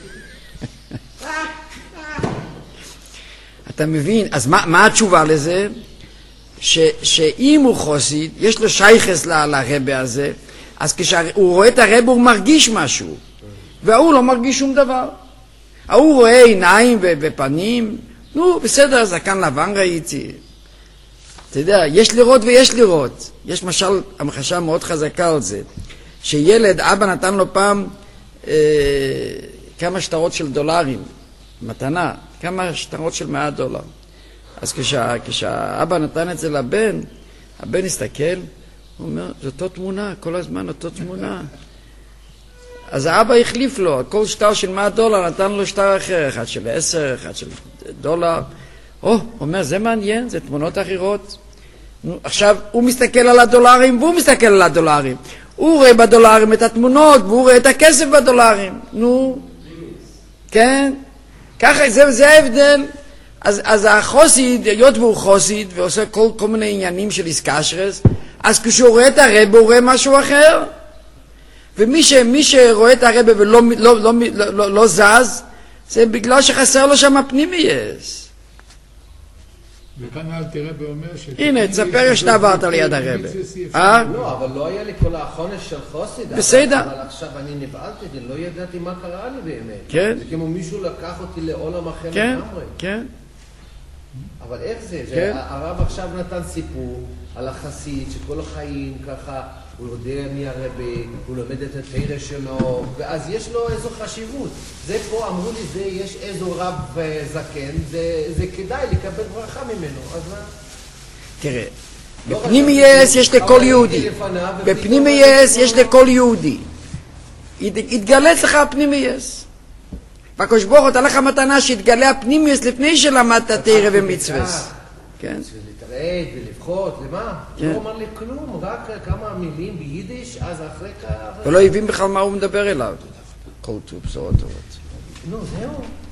אתה מבין? אז מה התשובה לזה? שאם הוא חוסיד, יש לו שייכס לרבא הזה, אז כשהוא רואה את הרבא הוא מרגיש משהו, והוא לא מרגיש שום דבר. הוא רואה עיניים ופנים, נו בסדר, זקן לבן ראיתי. אתה יודע, יש לראות ויש לראות. יש משל, המחשה מאוד חזקה על זה, שילד, אבא נתן לו פעם כמה שטרות של דולרים, מתנה, כמה שטרות של $100. אז כשהאבא נתן את זה לבן, הבן הסתכל, הוא אומר, זו אותו תמונה, כל הזמן אותו תמונה. אז האבא החליף לו, כל שטר של $100 נתן לו שטר אחר, אחד של 10, אחד של $1. הוא אומר, זה מעניין, זה תמונות אחרות. עכשיו, הוא מסתכל על הדולרים, והוא מסתכל על הדולרים. הוא רואה בדולרים את התמונות, והוא רואה את הכסף בדולרים. נו, כן, ככה, זה ההבדל. אז החוסיד, היות והוא חוסיד, ועושה כל מיני עניינים של איסקשרס, אז כשהוא רואה את הרבא, הוא רואה משהו אחר. ומי שרואה את הרבא ולא זז, זה בגלל שחסר לו שם פנימייס. וכאן אל תראה ואומר הנה, תספר שאתה עברת ליד הרבא. לא, אבל לא היה לי כל החונש של חוסיד. בסדר. אבל עכשיו אני נבעלתי, לא ידעתי מה קרה לי באמת. כן. זה כמו מישהו לקח אותי לעולם אחר כן, לגמרי. כן. אבל איך זה? כן. הרב עכשיו נתן סיפור על החסיד שכל החיים ככה, הוא יודע מי הרבא, הוא לומד את התורה שלו, ואז יש לו איזו חשיבות. זה פה אמרו לי, זה יש איזו רב זקן, זה כדאי לקבל ברכה ממנו. אז מה? תראה, בפנימייס יש לכל יהודי. בפנימייס יש לכל יהודי. התגלה אצלך הפנימייס. בקדוש ברוך הוא נתן לך מתנה שהתגלה הפנימייס לפני שלמדת תורה ומצוות. כן. להתראה ולבחור, למה? לא אומר לי כלום, רק כמה מילים ביידיש, אז אחרי כך... ולא הבין בכלל מה הוא מדבר אליו. כל טוב, בשורות טובות. נו, זהו.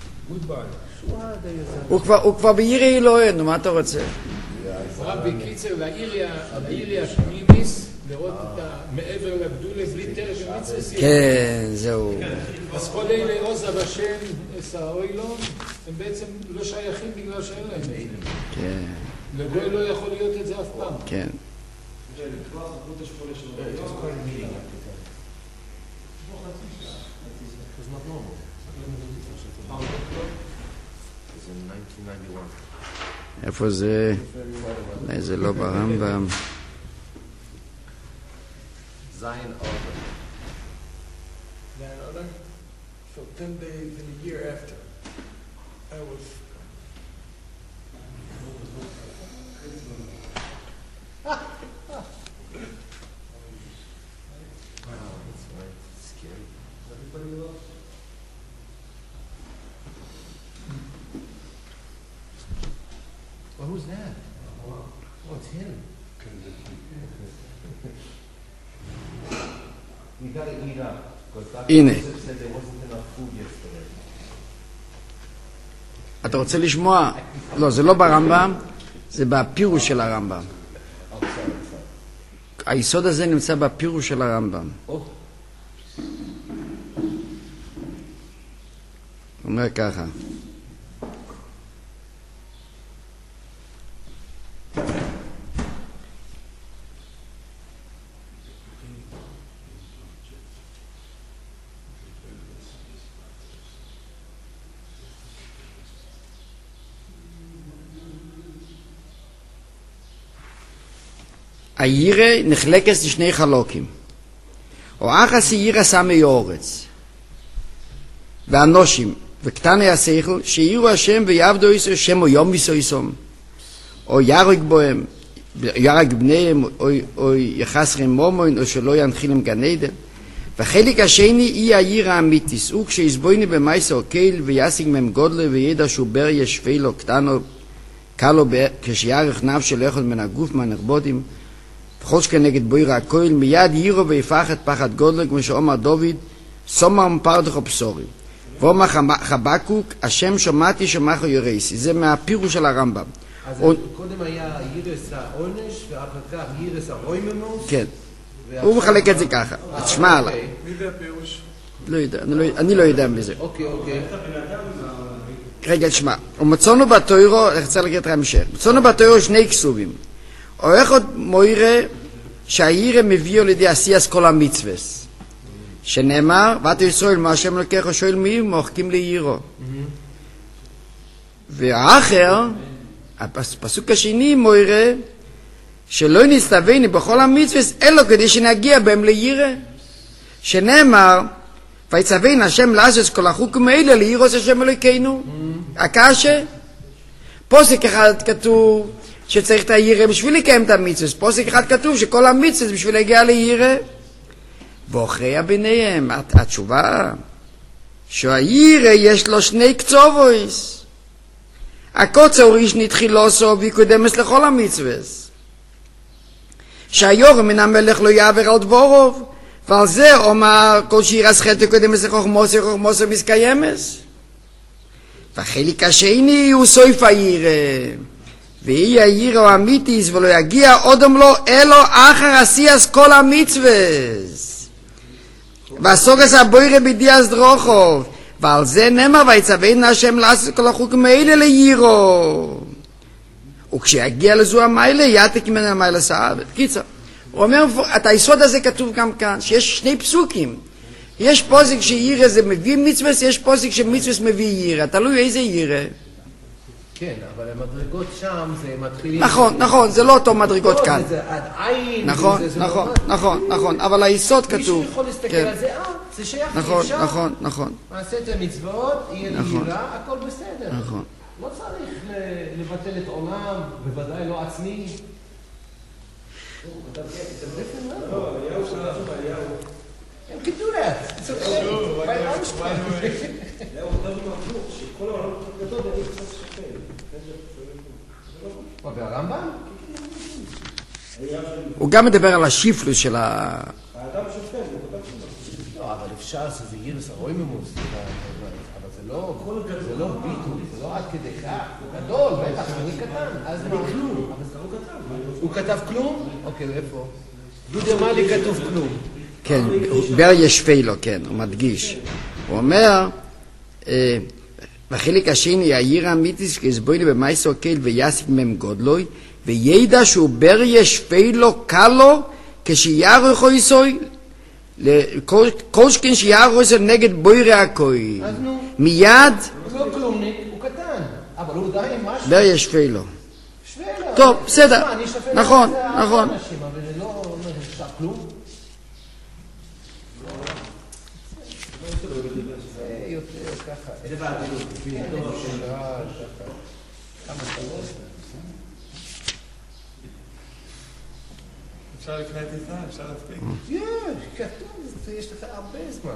הוא כבר בעירי אלוהים, נו, מה אתה רוצה? רב בקיצר, לעירי השמימיס, לראות את מעבר לגדולה בלי תורה ומצוות. כן, זהו. אז כל אלה עוז השם, אוי לו, הם בעצם לא שייכים בגלל שאין להם את זה. כן. לגוי לא יכול להיות את זה אף פעם. כן. איפה זה? אולי זה לא ברמב"ם. זין אורן. So 10 days in a year after, I was... הנה. אתה רוצה לשמוע? לא, זה לא ברמב"ם, זה בפירוש של הרמב"ם. היסוד הזה נמצא בפירוש של הרמב"ם. הוא אומר ככה. הירא נחלקת לשני חלוקים. או אחס ירא סמי אורץ ואנושים וקטני השכל שיראו השם ויעבדו ישראל שם או יום יסויסום או ירג בהם ירג בניהם או יחסרם מומוין או שלא ינחילם גן עדן. והחלק השני היא הירא האמיתיס הוא כשיסבויני במייסר קהיל וישיג מהם גודלו וידע שהוא בר ישפי לו קטנו קלו כשיערך נפשו לאכול מן הגוף מהנרבודים וכל שכנגד בוירא הכהל מיד יירו ויפחד פחד גודלו כמו שאומר דוד סומר מפרדך ובשורי ואומר חבקוק השם שמעתי שמחו ירייסי. זה מהפירוש של הרמב"ם. אז קודם היה יירס העונש ואחר כך יירס הרויממוס. כן, הוא מחלק את זה ככה. תשמע עליו. מי זה הפירוש? לא יודע, אני לא יודע מזה. אוקיי. רגע, תשמע, ומצאנו בתוירו, אני רוצה להגיד לך המשך, מצאנו בתוירו שני כסובים. או אחד מוירה שהירא מביא על ידי עשייס כל המצווס. שנאמר, ואתה ישראל מה השם לקח או שואל מי מוחקים לירו. והאחר, הפסוק השני מוירה שלא נסתוויני בכל המצווס אלא כדי שנגיע בהם לירא. שנאמר, ויצווין השם לעשות כל החוקים האלה לירוס השם אלוקינו. הקשה, פוסק אחד כתוב שצריך את הירא בשביל לקיים את המצווס, פוסק אחד כתוב שכל המצווס בשביל להגיע לירא. ואוכריה ביניהם, התשובה שהירא יש לו שני קצובויס. הקוצר ראש נתחילוסו ויקודמס לכל המצווס. שהיורם מן המלך לא יעבר על דבורוב, ועל זה אומר כל שירס חטא קודמס לחוכמוסו, חוכמוסו מסקיימס. והחלק השני הוא סויף הירא, והיא הירא האמיתיס ולא יגיע אודם לו אלו אחר עשייס כל המצווס. והסוגס הבוירא בידיעס דרוכוב, ועל זה נאמר ויצווין השם לעשות כל החוקים האלה לירו. וכשיגיע לזו המיילה יעתק מן המיילה סעבת. קיצר, הוא אומר, את היסוד הזה כתוב גם כאן, שיש שני פסוקים. יש פוסק שירא זה מביא מצווס, יש פוסק שמצווס מביא ירא. תלוי איזה ירא. כן, אבל המדרגות שם זה מתחילים... נכון, זה לא אותו מדרגות כאן. זה עד עין. נכון, אבל היסוד כתוב. מישהו יכול להסתכל על זה, זה שייך, נכון. מעשה את המצוות, יהיה לי יראה, הכל בסדר. נכון. לא צריך לבטל את עולם, בוודאי לא עצמי. הם כתבו לאט. והרמב"ם? הוא גם מדבר על השיפלוס של האדם שופט. לא, אבל אפשר שזה יירס הרויממוס, אבל זה לא ביטוי, זה לא עד כדי כך, הוא גדול, בטח, אני קטן, אז אני כלום. הוא כתב כלום? אוקיי, איפה? דודי אמר לי כתוב כלום. כן, בר ישפי לו, כן, הוא מדגיש. הוא אומר, בחלק השני, הירא האמיתיס כסבויני במייסר קהיל וישיג מהם גודלוי, וידע שהוא בר ישפי לו קלו כשיערכו יסוי, כל שכן שיערכו יסוי נגד בוירא הכהל. אז נו. מיד... הוא לא כלומניק, הוא קטן, אבל הוא די משהו. בר ישפי לו. טוב, בסדר, נכון. אבל זה לא נחשב כלום. זה יותר ככה. זה בעדינות. אפשר לקנות איתה, אפשר להספיק. כתוב, יש לך הרבה זמן.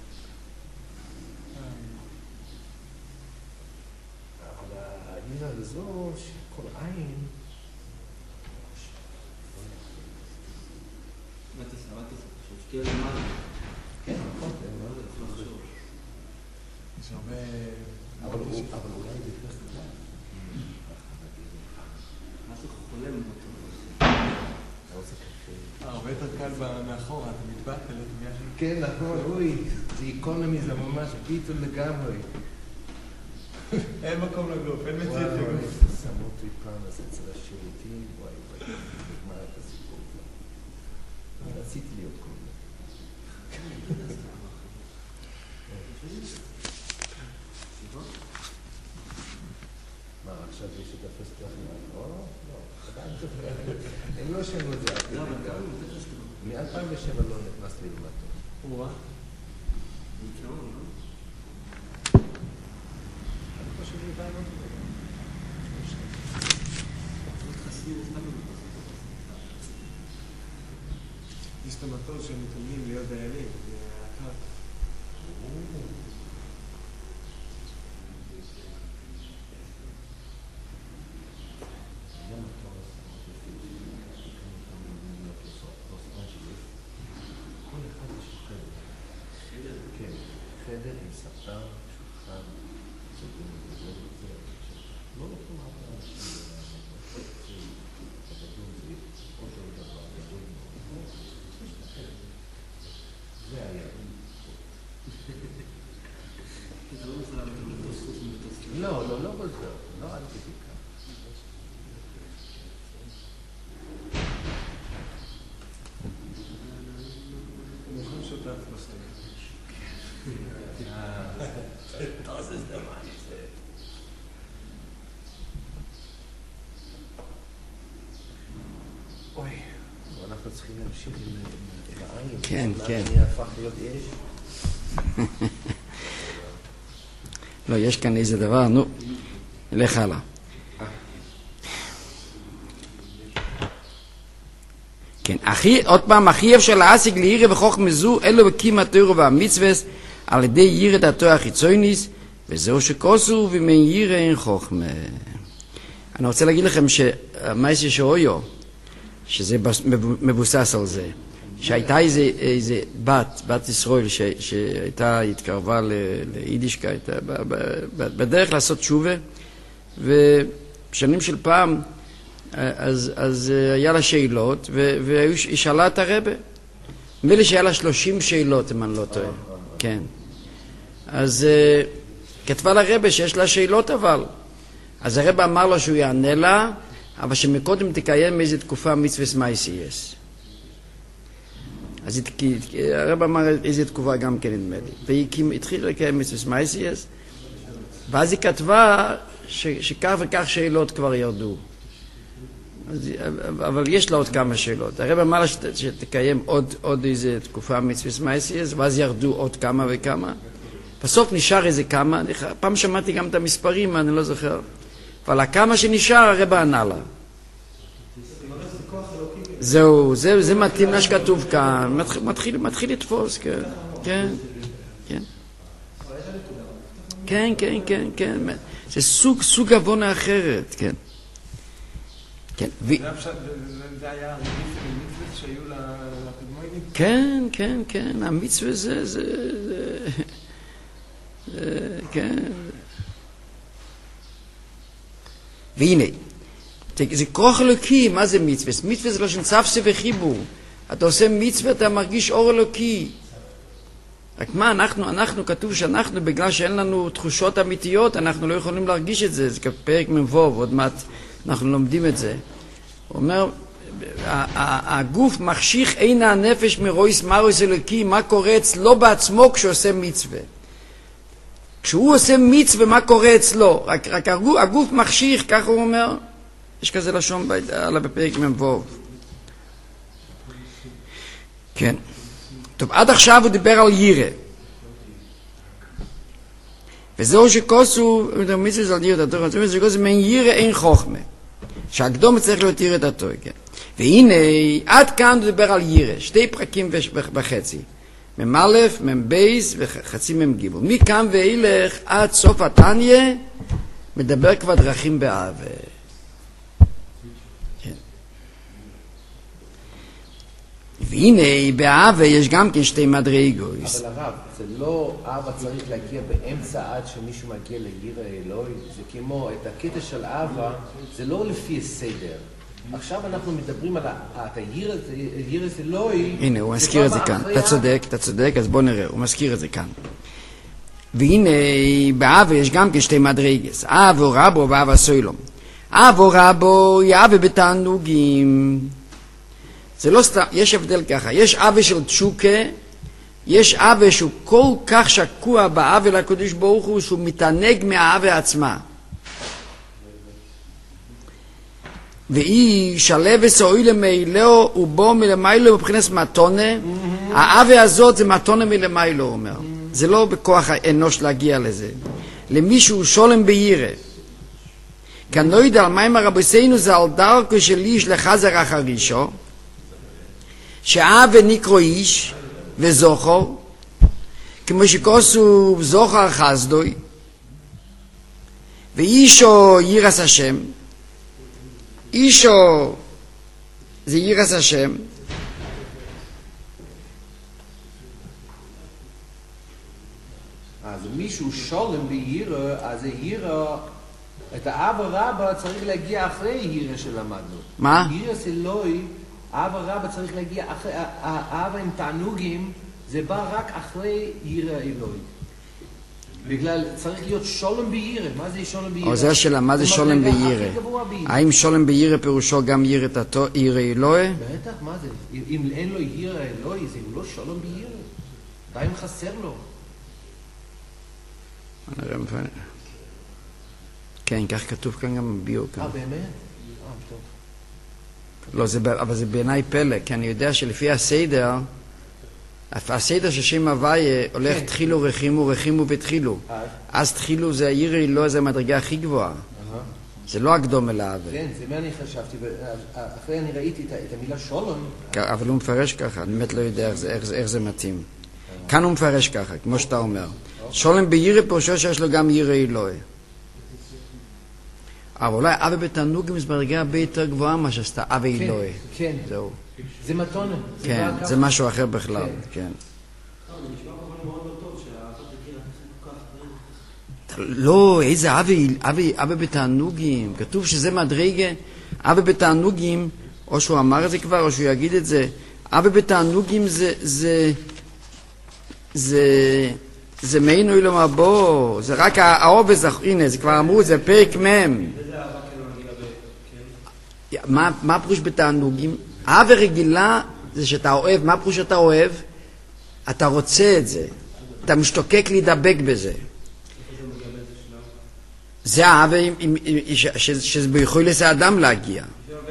אבל העירה הזו שכל עין... מה תעשה? שתהיה למעלה. מאחורה, אתה מתבט על התמיעה שלו. כן, נכון, אוי, זה איקונומי, זה ממש ביטול לגמרי. אין מקום לגוף, אין מציאות לגוף. שמו אותי פעם אז אצל השירותים, וואי, נגמר את הסיפור כבר. רציתי להיות כל זה. מה, עכשיו יש את הפסטיבל? לא, הם לא שנו את זה. מ-2007 לא נכנס לי למטות. וואה. יש את המטוס שהם מתאמנים להיות דיילים, זה הקרב. חדר עם ספר, שולחן, סוגרים את זה, לא נותנים הרבה אנשים לדון, זה אותו דבר, זה היה. לא בזה, לא עד כדי כך. אני יכול לשותף בסטורי. Das ist der Mann. אוי, אנחנו צריכים להמשיך עם העין. כן, כן. אני הפך להיות אש. לא, יש כאן איזה דבר, נו, נלך הלאה. כן, עוד פעם, הכי אפשר להשיג לירא וחוכמה זו, אלו בקיום התורה והמצוות, על ידי יראת התורה החיצונית, וזהו שכוסו, ומין ירא אין חוכמה. אני רוצה להגיד לכם שהמעשה שאויו, שזה מבוסס על זה, שהייתה איזה בת ישראל שהייתה, התקרבה ליידישקייט, בדרך לעשות תשובה, ובשנים של פעם, אז היה לה שאלות, והיא שאלה את הרבא. נדמה לי שהיה לה 30 שאלות, אם אני לא טועה. כן. אז כתבה לרבא שיש לה שאלות אבל. אז הרבא אמר לו שהוא יענה לה, אבל שמקודם תקיים איזו תקופה מצווה מייסייס. אז הרבא אמר איזו תקופה גם כן נדמה לי. והיא התחילה לקיים מצווה מייסייס, ואז היא כתבה שכך וכך שאלות כבר ירדו. אבל יש לה עוד כמה שאלות. הרב אמר לה שתקיים עוד איזה תקופה מצווה מייסייס, ואז ירדו עוד כמה וכמה. בסוף נשאר איזה כמה, פעם שמעתי גם את המספרים, אני לא זוכר. אבל הכמה שנשאר הרב ענה לה. זהו, זה מתאים מה שכתוב כאן, מתחיל לתפוס, כן, כן, כן. כן, כן, כן, כן. זה סוג עוונה אחרת, כן. כן. זה היה הרגיף במצווה שהיו לקדמונים? כן, כן, כן, המצווה זה, כן. והנה, זה כוח אלוקי, מה זה מצווה? מצווה זה לא שנצפסה וחיבור. אתה עושה מצווה, אתה מרגיש אור אלוקי. רק מה, אנחנו כתוב שאנחנו, בגלל שאין לנו תחושות אמיתיות, אנחנו לא יכולים להרגיש את זה. זה כפרק מבוב, עוד מעט אנחנו לומדים את זה. הוא אומר, הגוף מחשיך עין הנפש מרויס מרויס אלוקי, מה קורה אצלו בעצמו כשעושה מצווה. כשהוא עושה מצווה, מה קורה אצלו? רק הגוף מחשיך, כך הוא אומר. יש כזה לשון עלה בפרק מבוב. כן. טוב, עד עכשיו הוא דיבר על ירא. וזהו שכוסו, מצווה זה על יראת התורה, זה כוסו מן ירא אין חוכמה. שהקדום צריך להיות יראת התורה, כן. והנה, עד כאן הוא דיבר על ירא, 2 פרקים וחצי. מ"א, מ"ב וחצי מ"ג. מכאן ואילך עד סוף התניא, מדבר כבר דרכים באהבה. והנה, באהבה יש גם כן 2 מדרגות. אבל הרב, זה לא אהבה צריך להגיע באמצע עד שמישהו מגיע לירא אלוהי. זה כמו, את הקטע של אהבה, זה לא לפי הסדר. עכשיו אנחנו מדברים על הירס אלוהי. הנה, הוא מזכיר את זה כאן. אתה צודק, אז בוא נראה, הוא מזכיר את זה כאן. והנה, באב יש גם כשתי מדרגס, אב או רבו ואב הסוילום. אב או רבו יאב בתענוגים. זה לא סתם, יש הבדל ככה, יש אב של תשוקה, יש אב שהוא כל כך שקוע באב אל הקדוש ברוך הוא, שהוא מתענג מהאב עצמה. והיא שלב וסועי למיילו ובו מלמיילו מבחינת מתונה. האב הזאת זה מתונה מלמיילו, הוא אומר. זה לא בכוח האנוש להגיע לזה. למישהו שולם בירה. כנויד על מים הרבוסינו זה על דרכו של איש לחזר אחרישו, שאב ונקרו איש וזוכו, כמו שכוסו זוכר חסדוי, ואישו ירס השם, אישו זה ירס השם, אז מישהו שולם בירה, אז הירה, את האב הרבה צריך להגיע אחרי הירה שלמדנו. מה? ירס אלוהי, האב הרבה צריך להגיע אחרי, האב עם תענוגים, זה בא רק אחרי ירה אלוהי. בגלל, צריך להיות שולם בירה. מה זה שולם בירה? או זה השאלה, מה זה שולם בירה? האם שולם בירה פירושו גם ירה אלוהי? בטח, מה זה? אם אין לו ירה אלוהי, זה לא שולם בירה. די אם חסר לו. כן, כך כתוב כאן גם ביור כאן. באמת? טוב. לא, אבל זה בעיניי פלא, כי אני יודע שלפי הסדר, הסדר של שם הוויה הולך תחילו רחימו, רחימו ותחילו. אז תחילו זה הירי, לא זה המדרגה הכי גבוהה. זה לא הקדום אל העוול. כן, זה מה אני חשבתי, אחרי אני ראיתי את המילה שולם. אבל הוא מפרש ככה, אני באמת לא יודע איך זה מתאים. כאן הוא מפרש ככה, כמו שאתה אומר. שולם בירה פירושו שיש לו גם ירה אלוהי. אבל אולי אבי בתענוגים זה מדרגה הרבה יותר גבוהה מה שעשתה אבי אלוהי. כן, זהו. זה מתונה. כן, זה משהו אחר בכלל, כן. לא, איזה אבי בתענוגים. כתוב שזה מדרגה, אבי בתענוגים, או שהוא אמר את זה כבר, או שהוא יגיד את זה. אבי בתענוגים זה מעין אילום הבא, זה רק העובד, הנה, זה כבר אמרו, זה פרק מם. מה פירוש בתענוגים? אהבה רגילה זה שאתה אוהב, מה פירוש שאתה אוהב? אתה רוצה את זה, אתה משתוקק להידבק בזה. זה האהבה שזה ביכול לזה אדם להגיע.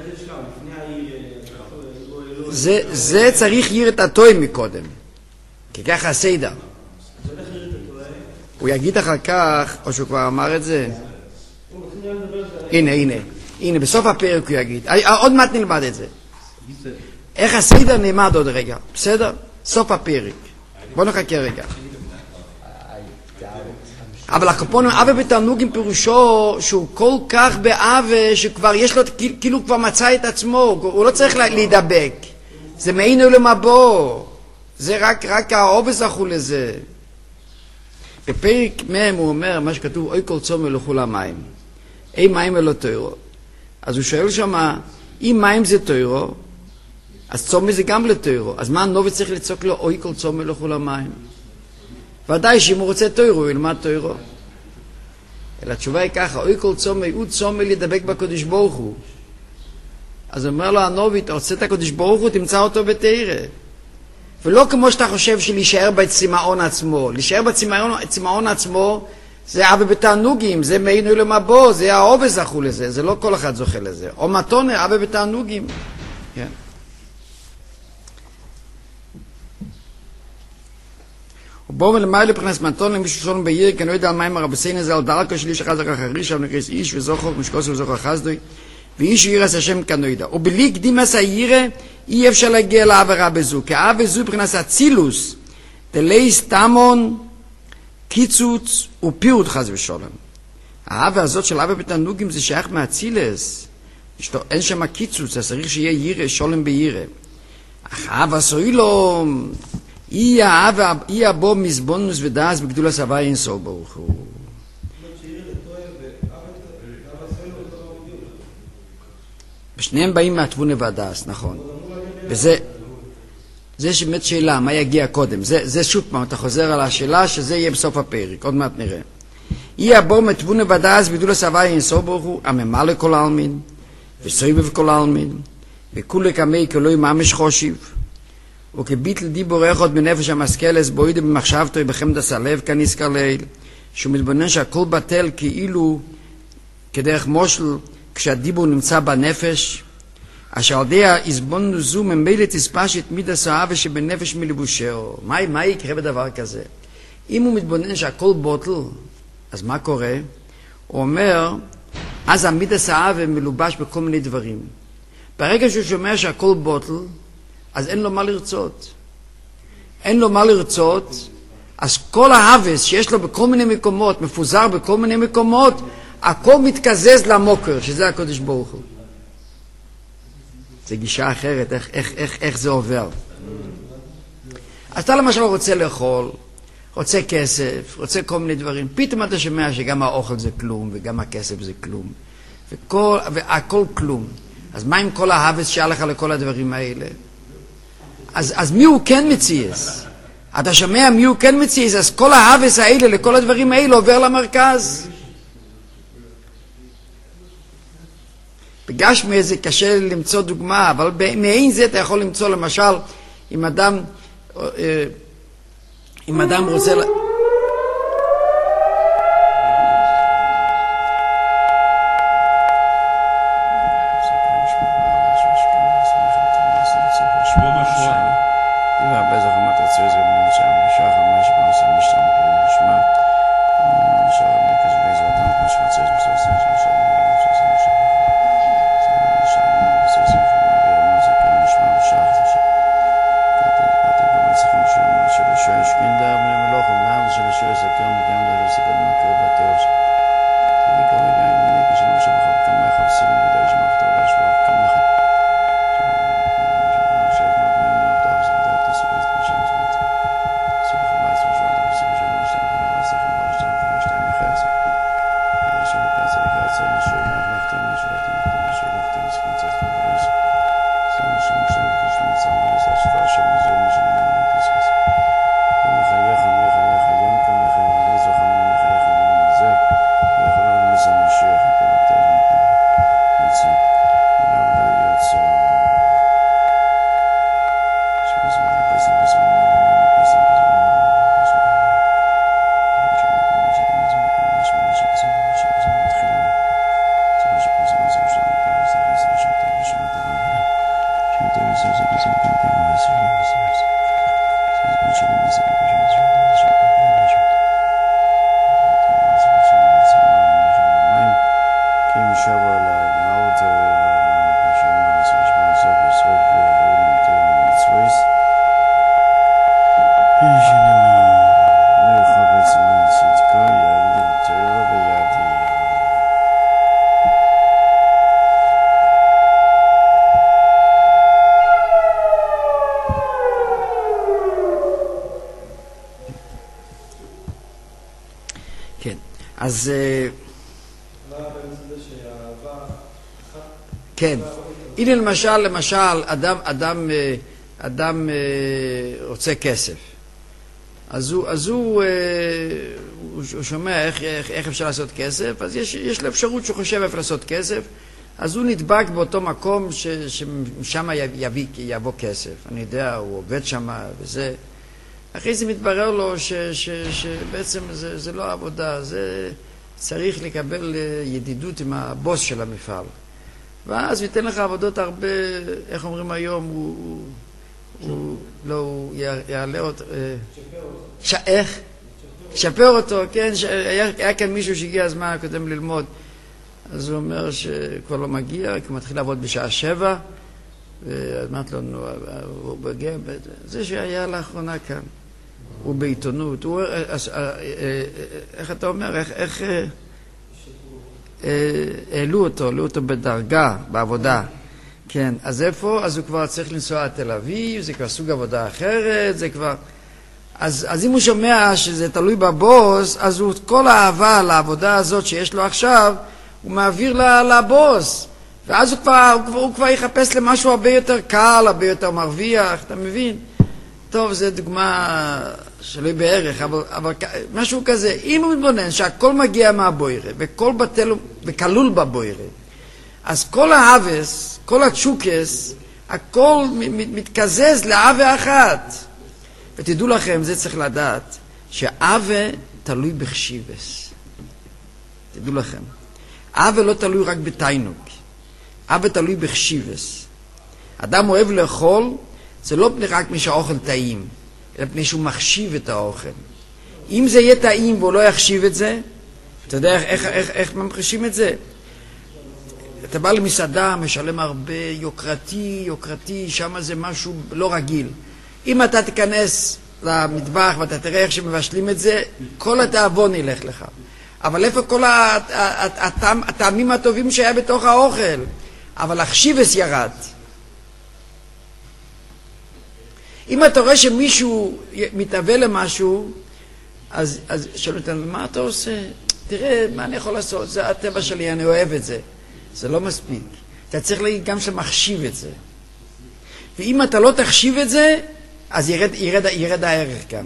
זה צריך יראה את הטועה מקודם, כי ככה הסדר. הוא יגיד אחר כך, או שהוא כבר אמר את זה. הנה, בסוף הפרק הוא יגיד. עוד מעט נלמד את זה. איך הסדר נלמד עוד רגע. בסדר? סוף הפרק. בוא נחכה רגע. אבל הקופון אבה בתענוגים פירושו שהוא כל כך באבה שכבר יש לו, כאילו כבר מצא את עצמו, הוא לא צריך להידבק. זה מעין עולם הבא. זה רק האובה זכו לזה. בפרק מהם הוא אומר מה שכתוב, אוי כל צום ילכו למים. אי מים אלו תוירו. אז הוא שואל שמה, אם מים זה תוירו, אז צום זה גם לתוירו. אז מה הנובי צריך לצעוק לו, אוי כל צום ילכו למים? ודאי שאם הוא רוצה תוירו, הוא ילמד תוירו. אלא התשובה היא ככה, אוי כל צום, הוא צום להידבק בקדוש ברוך הוא. אז אומר לו הנובי, אתה רוצה את הקדוש ברוך הוא, תמצא אותו בתורה. ולא כמו שאתה חושב שלהישאר בצמאון עצמו. להישאר בצמאון עצמו זה אבה בתענוגים, זה מעין עולם הבא, זה האובה זכו לזה, זה לא כל אחד זוכה לזה. או מתונה, אבה בתענוגים. כן. ובואו מלמי לבחנס מתונה, מישהו שולם בעיר, כי אני לא יודע על מים הרבסין הזה, על דרכו של איש החזר אחרי, שם נקרא איש וזוכר, משקוס וזוכר חסדוי, ואיש ירס השם כנוידה. ובלי קדימס הירה, אי אפשר להגיע לעברה בזו, כי העברה זו מבחינת הצילוס, דלייס תמון, קיצוץ ופירוט חס ושולם. העברה הזאת של העברה בתענוגים זה שייך מהצילס, אין שם קיצוץ, אז צריך שיהיה ירה, שולם בירה. אך העברה סוילו, היא הבו מזבונוס ודעס בגדול הסבא אינסוף ברוך הוא. שניהם באים מהתבונה והדס, נכון. וזה, זה שבאמת שאלה, מה יגיע קודם? זה שוב פעם, אתה חוזר על השאלה שזה יהיה בסוף הפרק, עוד מעט נראה. יהיה הבור מתבונה והדס בידול הסבייה אינסוף ברוך הוא, הממה לכל העלמין, וסויבב כל העלמין, וכולי כמי כלוי ממש חושיב, וכביטל דיבור אחד בנפש המשכלס, בוידו במחשבתו בחמדת הלב כנזכר לעיל, שהוא מתבונן שהכל בטל כאילו כדרך מושל, כשהדיבור נמצא בנפש, אשר על ידי ההזבון זו ממילא תספש את מידת האהבה שבנפש מלבושו. מה יקרה בדבר כזה? אם הוא מתבונן שהכל בוטל, אז מה קורה? הוא אומר, אז המידת האהבה מלובש בכל מיני דברים. ברגע שהוא שומע שהכל בוטל, אז אין לו מה לרצות. אין לו מה לרצות, אז כל האהבה שיש לו בכל מיני מקומות, מפוזר בכל מיני מקומות, הכל מתקזז למוקר, שזה הקדוש ברוך הוא. זה גישה אחרת, איך זה עובר. אז אתה למשל רוצה לאכול, רוצה כסף, רוצה כל מיני דברים. פתאום אתה שומע שגם האוכל זה כלום, וגם הכסף זה כלום. והכל כלום. אז מה עם כל האהבה שהיה לך לכל הדברים האלה? אז מי הוא כן מציאס? אתה שומע מי הוא כן מציאס, אז כל האהבה האלה לכל הדברים האלה עובר למרכז. בגשמי זה קשה למצוא דוגמה, אבל מעין זה אתה יכול למצוא למשל, אם אדם רוצה אז כן, הנה למשל אדם רוצה כסף, אז הוא שומע איך אפשר לעשות כסף, אז יש לו אפשרות שהוא חושב איך לעשות כסף, אז הוא נדבק באותו מקום ששם יבוא כסף. אני יודע, הוא עובד שם וזה. אחרי זה מתברר לו שבעצם זה לא עבודה, זה צריך לקבל ידידות עם הבוס של המפעל. ואז הוא ייתן לך עבודות הרבה, איך אומרים היום, הוא יעלה אותו, איך? שפר אותו, כן, היה כאן מישהו שהגיע הזמן הקודם ללמוד, אז הוא אומר שכבר לא מגיע, כי הוא מתחיל לעבוד בשעה 7, ואמרת לו, הוא מגיע, זה שהיה לאחרונה כאן, הוא בעיתונות, איך אתה אומר, איך העלו אותו בדרגה, בעבודה, כן, אז איפה? אז הוא כבר צריך לנסוע לתל אביב, זה כבר סוג עבודה אחרת, זה כבר... אז אם הוא שומע שזה תלוי בבוס, אז הוא כל האהבה לעבודה הזאת שיש לו עכשיו, הוא מעביר לבוס. ואז הוא כבר יחפש למשהו הרבה יותר קל, הרבה יותר מרוויח, אתה מבין? טוב, זו דוגמה שלא בערך, אבל משהו כזה. אם הוא מתבונן שהכל מגיע מהבוירה, וכל בטל וכלול בבוירה, אז כל האבס, כל הצ'וקס, הכל מתקזז לאווה אחת. ותדעו לכם, זה צריך לדעת, שהאווה תלוי בחשיבס. תדעו לכם. האווה לא תלוי רק בתיינוק. האווה תלוי בחשיבס. אדם אוהב לאכול, זה לא רק מי שהאוכל טעים, אלא מפני שהוא מחשיב את האוכל. אם זה יהיה טעים והוא לא יחשיב את זה, אתה יודע איך ממחשים את זה? אתה בא למסעדה, משלם הרבה, יוקרתי, שם זה משהו לא רגיל. אם אתה תיכנס למטבח ואתה תראה איך שמבשלים את זה, כל התאבון ילך לך. אבל איפה כל הטעמים הטובים שהיה בתוך האוכל? אבל החשיבס ירד. אם אתה רואה שמישהו מתאבל למשהו, אז שואל אותנו, מה אתה עושה? תראה, מה אני יכול לעשות? זה הטבע שלי, אני אוהב את זה. זה לא מספיק. אתה צריך להגיד גם שמחשיב את זה. ואם אתה לא תחשיב את זה, אז ירד הערך כאן.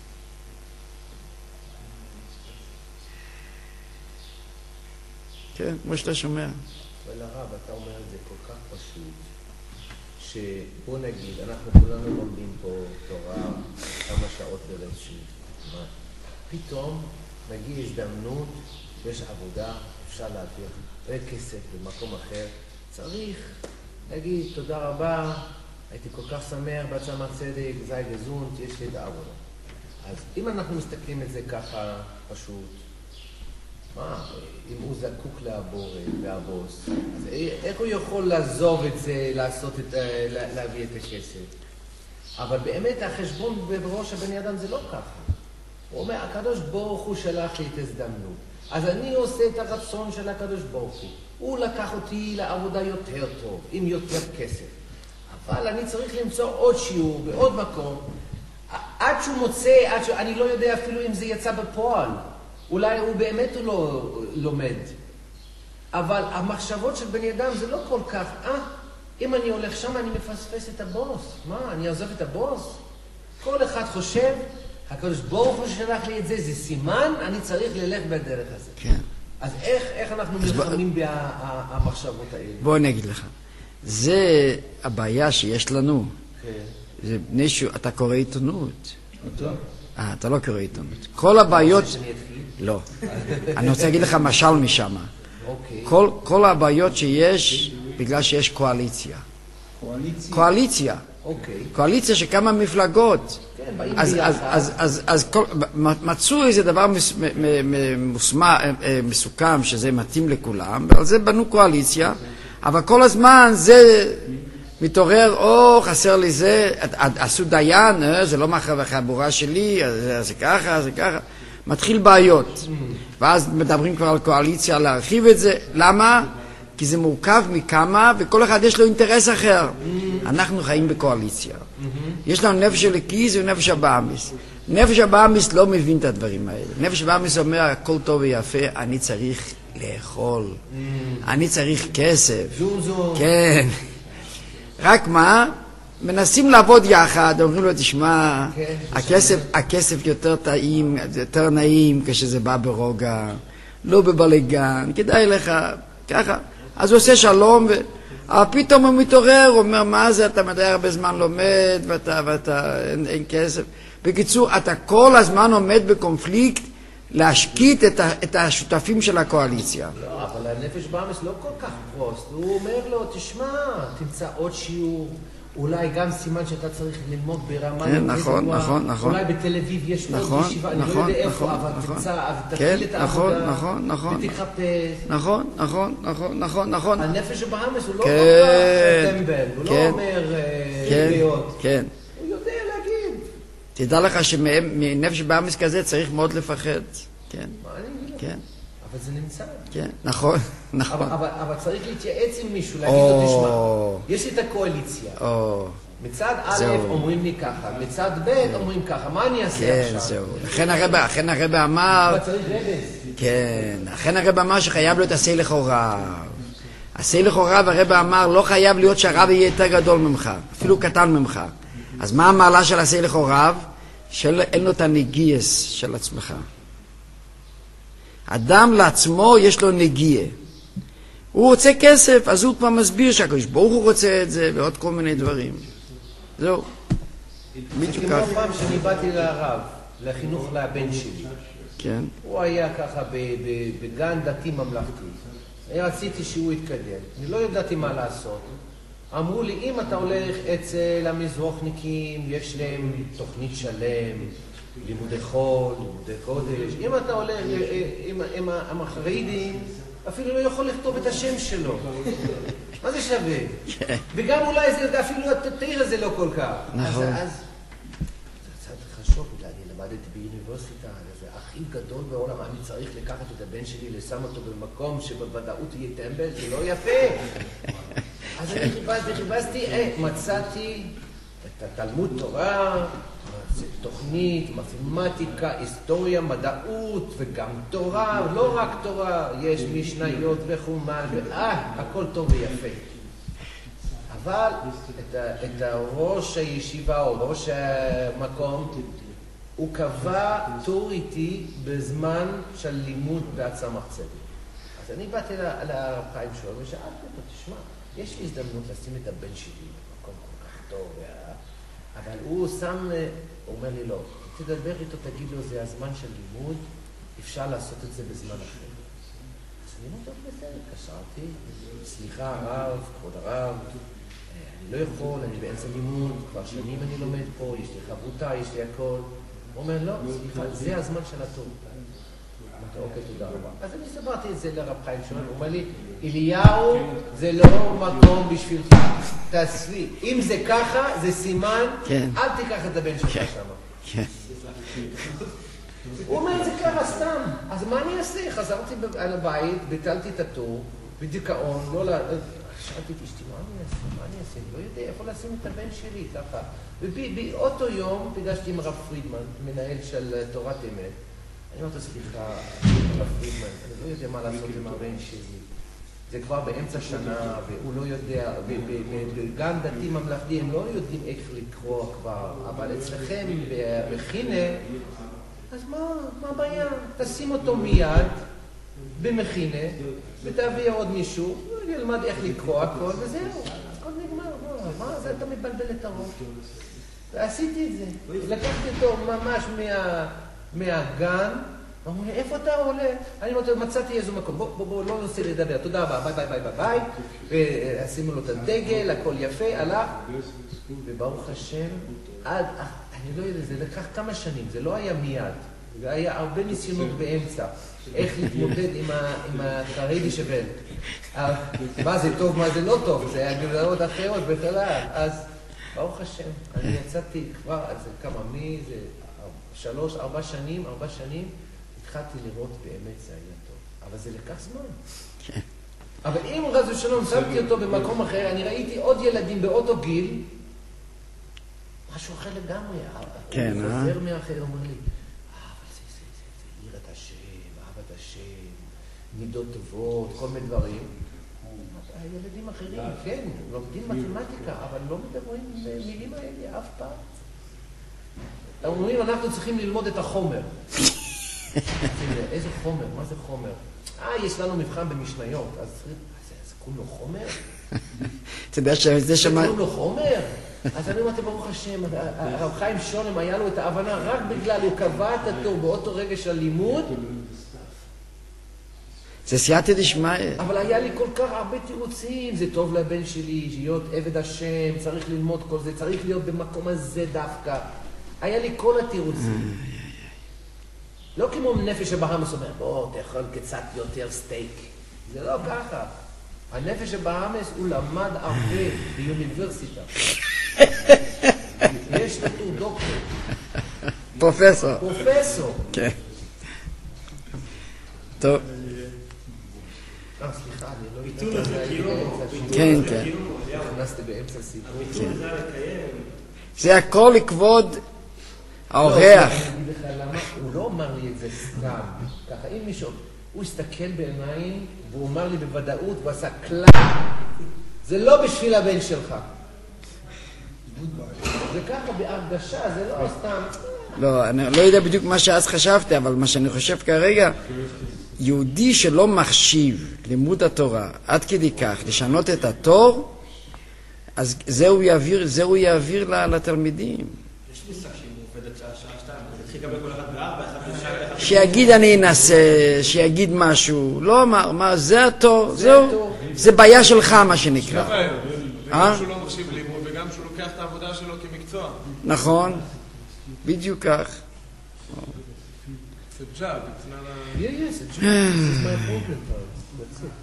כן, כמו שאתה שומע. אבל הרב, אתה אומר את זה כל כך פשוט, שבוא נגיד, אנחנו כולנו לומדים פה תורה כמה שעות ברצ'ית. פתאום מגיע הזדמנות, יש עבודה, אפשר להעביר כסף במקום אחר. צריך להגיד תודה רבה, הייתי כל כך שמח, בעצמת צדק, זי גזונט, יש לי את העבודה. אז אם אנחנו מסתכלים את זה ככה פשוט, מה, אם הוא זקוק לעבוד והבוס, אז איך הוא יכול לעזוב את זה, להביא את הכסף? אבל באמת החשבון בראש הבני אדם זה לא ככה. הוא אומר, הקדוש ברוך הוא שלח לי את הזדמנות. אז אני עושה את הרצון של הקדוש ברוך הוא. הוא לקח אותי לעבודה יותר טוב, עם יותר כסף. אבל אני צריך למצוא עוד שיעור בעוד מקום, עד שהוא מוצא, אני לא יודע אפילו אם זה יצא בפועל. אולי הוא באמת לא לומד. אבל המחשבות של בני אדם זה לא כל כך, אם אני הולך שם אני מפספס את הבוס. מה, אני אעזוב את הבוס? כל אחד חושב, הקדוש ברוך הוא שלח לי את זה, זה סימן, אני צריך ללך בדרך הזה. כן. אז איך אנחנו מלחמים במחשבות האלה? בוא אני אגיד לך. זה הבעיה שיש לנו. כן. זה בני אתה קורא עיתונות. אתה לא קורא עיתונות. כל הבעיות... לא. אני רוצה להגיד לך משל משם. כל הבעיות שיש, בגלל שיש קואליציה. קואליציה. קואליציה שכמה מפלגות. אז מצאו איזה דבר מסוכם שזה מתאים לכולם, ועל זה בנו קואליציה, אבל כל הזמן זה מתעורר, חסר לי זה, עשו דיין, זה לא מהחבורה שלי, זה ככה, זה ככה. מתחיל בעיות, ואז מדברים כבר על קואליציה להרחיב את זה. למה? כי זה מורכב מכמה, וכל אחד יש לו אינטרס אחר. אנחנו חיים בקואליציה. יש לנו נפש אלוקי ונפש הבאמיס. נפש הבאמיס לא מבין את הדברים האלה. נפש הבאמיס אומר, הכל טוב ויפה, אני צריך לאכול. אני צריך כסף. כן. רק מה? מנסים לעבוד יחד, אומרים לו, תשמע, הכסף יותר טעים, יותר נעים כשזה בא ברוגע, לא בבלגן, כדאי לך, ככה. אז הוא עושה שלום, ופתאום הוא מתעורר, הוא אומר, מה זה, אתה מדי הרבה זמן לומד, ואתה אין כסף. בקיצור, אתה כל הזמן עומד בקונפליקט, להשקיט את השותפים של הקואליציה. לא, אבל הנפש באמס לא כל כך פרוסט. הוא אומר לו, תשמע, תמצא עוד שיעור. אולי גם סימן שאתה צריך ללמוד ברמה כן, נכון. אולי בתל אביב יש עוד ישיבה, אני לא יודע איפה, אבל תמצא, תתחיל את העבודה, ותחפש. נכון. הנפש הבאמס הוא לא כל כך טמבל, הוא לא אומר להיות. כן. הוא יודע להגיד. תדע לך שמנפש הבאמס כזה צריך מאוד לפחד. כן. מה אני אגיד? כן. אבל זה נמצא. כן, נכון. אבל צריך להתייעץ עם מישהו, להגיד לו, תשמע, יש לי את הקואליציה. מצד א' אומרים לי ככה, מצד ב' אומרים ככה, מה אני אעשה עכשיו? כן, זהו. לכן הרב אמר... אבל צריך רבס. כן, לכן הרב אמר שחייב לו את עשה לכאורה. עשה לכאורה, הרב אמר, לא חייב להיות שהרב יהיה יותר גדול ממך, אפילו קטן ממך. אז מה המעלה של עשה לכאורה? שאין לו את הנגיעס של עצמך. אדם לעצמו יש לו נגיעה. הוא רוצה כסף, אז הוא כבר מסביר שהקדוש ברוך הוא רוצה את זה, ועוד כל מיני דברים. זהו. זה כמו פעם שאני באתי לרב, לחינוך לבן שלי. כן. הוא היה ככה בגן דתי ממלכתי. רציתי שהוא יתקדם. אני לא ידעתי מה לעשות. אמרו לי, אם אתה הולך אצל המזרוחניקים, יש להם תוכנית שלם, לימודי חול, לימודי קודש. אם אתה הולך עם החרדים, אפילו לא יכול לכתוב את השם שלו. מה זה שווה? וגם אולי זה אפילו התתיר הזה לא כל כך. נכון. אז זה קצת חשוב, אני למדתי באוניברסיטה, זה הכי גדול בעולם, אני צריך לקחת את הבן שלי, לשם אותו במקום שבוודאות יהיה טמבל, זה לא יפה. אז אני חיפשתי, מצאתי את התלמוד תורה, תוכנית, מתמטיקה, היסטוריה, מדעות וגם תורה, לא רק תורה, יש משניות וחומן, הכל טוב ויפה. אבל את ראש הישיבה או ראש המקום, הוא קבע תור איתי בזמן של לימוד בהצמח צדק. אז אני באתי לרב חיים שואל ושאלתי אותו, תשמע, יש לי הזדמנות לשים את הבן שלי במקום כל כך טוב, אבל הוא שם, הוא אומר לי לא, תדבר איתו, תגיד לו, זה הזמן של לימוד, אפשר לעשות את זה בזמן אחר. אז אני לא טוב בזה, קשרתי, סליחה הרב, כבוד הרב, אני לא יכול, אני באמצע לימוד, כבר שנים אני לומד פה, יש לי חברותה, יש לי הכל. הוא אומר, לא, סליחה, זה הזמן של התור. אמרתי, אוקיי, תודה רבה. אז אני סברתי את זה לרב חיים שואל, הוא אומר לי, אליהו, זה לא מקום בשבילך, תעשי. אם זה ככה, זה סימן, אל תיקח את הבן שלך שם. הוא אומר, זה ככה סתם. אז מה אני אעשה? חזרתי על הבית, ביטלתי את התור, בדיכאון, לא שאלתי את אשתי, מה אני אעשה? אני לא יודע איפה לשים את הבן שלי, ככה. ובאותו יום פגשתי עם הרב פרידמן, מנהל של תורת אמת. אני אומרת, סליחה, הרב פרידמן, אני לא יודע מה לעשות עם הבן שלי. זה כבר באמצע שנה, והוא לא יודע, בגן דתי ממלכתי הם לא יודעים איך לקרוא כבר, אבל אצלכם במכינה, אז מה הבעיה? תשים אותו מיד במכינה, ותביא עוד מישהו, ילמד איך לקרוא הכל, וזהו, הכל נגמר, מה זה אתה מבלבל את הראש? ועשיתי את זה, לקחתי אותו ממש מהגן, אמרו לי, איפה אתה עולה? אני מצאתי איזה מקום, בוא, לא ננסה לדבר, תודה רבה, ביי, ביי, ביי, ביי, ועשינו לו את הדגל, הכל יפה, הלך, וברוך השם, אני לא יודע, זה לקח כמה שנים, זה לא היה מיד, זה היה הרבה ניסיונות באמצע, איך להתמודד עם החרדי שבל. מה זה טוב, מה זה לא טוב, זה היה גבלאות אחרות בכלל, אז ברוך השם, אני יצאתי כבר, אז כמה, זה 4 שנים, התחלתי לראות באמת זה היה טוב, אבל זה לקח זמן. אבל אם רז ושלום שמתי אותו במקום אחר, אני ראיתי עוד ילדים באותו גיל, משהו אחר לגמרי, הוא חוזר מאחר, אומר לי, אבל זה יראת השם, אהבת השם, מידות טובות, כל מיני דברים. הילדים אחרים, כן, לומדים מתמטיקה, אבל לא מדברים מילים האלה אף פעם. אומרים, אנחנו צריכים ללמוד את החומר. איזה חומר? מה זה חומר? יש לנו מבחן במשניות, אז זה כולו חומר? אתה יודע שזה שמע... זה כולו חומר? אז אני אומרת, ברוך השם, הרב חיים שולם היה לו את ההבנה רק בגלל הוא קבע את התור באותו רגע של לימוד. זה סייעתא דשמיא. אבל היה לי כל כך הרבה תירוצים, זה טוב לבן שלי, להיות עבד השם, צריך ללמוד כל זה, צריך להיות במקום הזה דווקא. היה לי כל התירוצים. לא כמו נפש הבאמס אומר, בוא, תאכל קצת יותר סטייק. זה לא ככה. הנפש הבאמס הוא למד הרבה באוניברסיטה. יש לו דוקטור. פרופסור. כן. טוב. סליחה, אני לא יודעת. כן. נכנסתי באמצע סיפור. זה הכל לכבוד האורח. אני אגיד לך למה, הוא לא אומר לי את זה סתם. ככה, אם מישהו, הוא הסתכל בעיניים, והוא אמר לי בוודאות, הוא עשה כלל, זה לא בשביל הבן שלך. זה ככה בהרגשה, זה לא סתם. לא, אני לא יודע בדיוק מה שאז חשבתי, אבל מה שאני חושב כרגע, יהודי שלא מחשיב לימוד התורה עד כדי כך, לשנות את התור, אז זה הוא יעביר לתלמידים. יש לי סך שאם הוא עובד את שעה 2, אז התחיל לקבל כל אחד ב-4, שיגיד אני אנסה, שיגיד משהו, לא מה, זה התור, זהו, זה בעיה שלך מה שנקרא. וגם שהוא לא מחשיב לימוד, וגם שהוא לוקח את העבודה שלו כמקצוע. נכון, בדיוק כך. It's a job, it's not a... Yes, it's a job. This is my problem. That's it.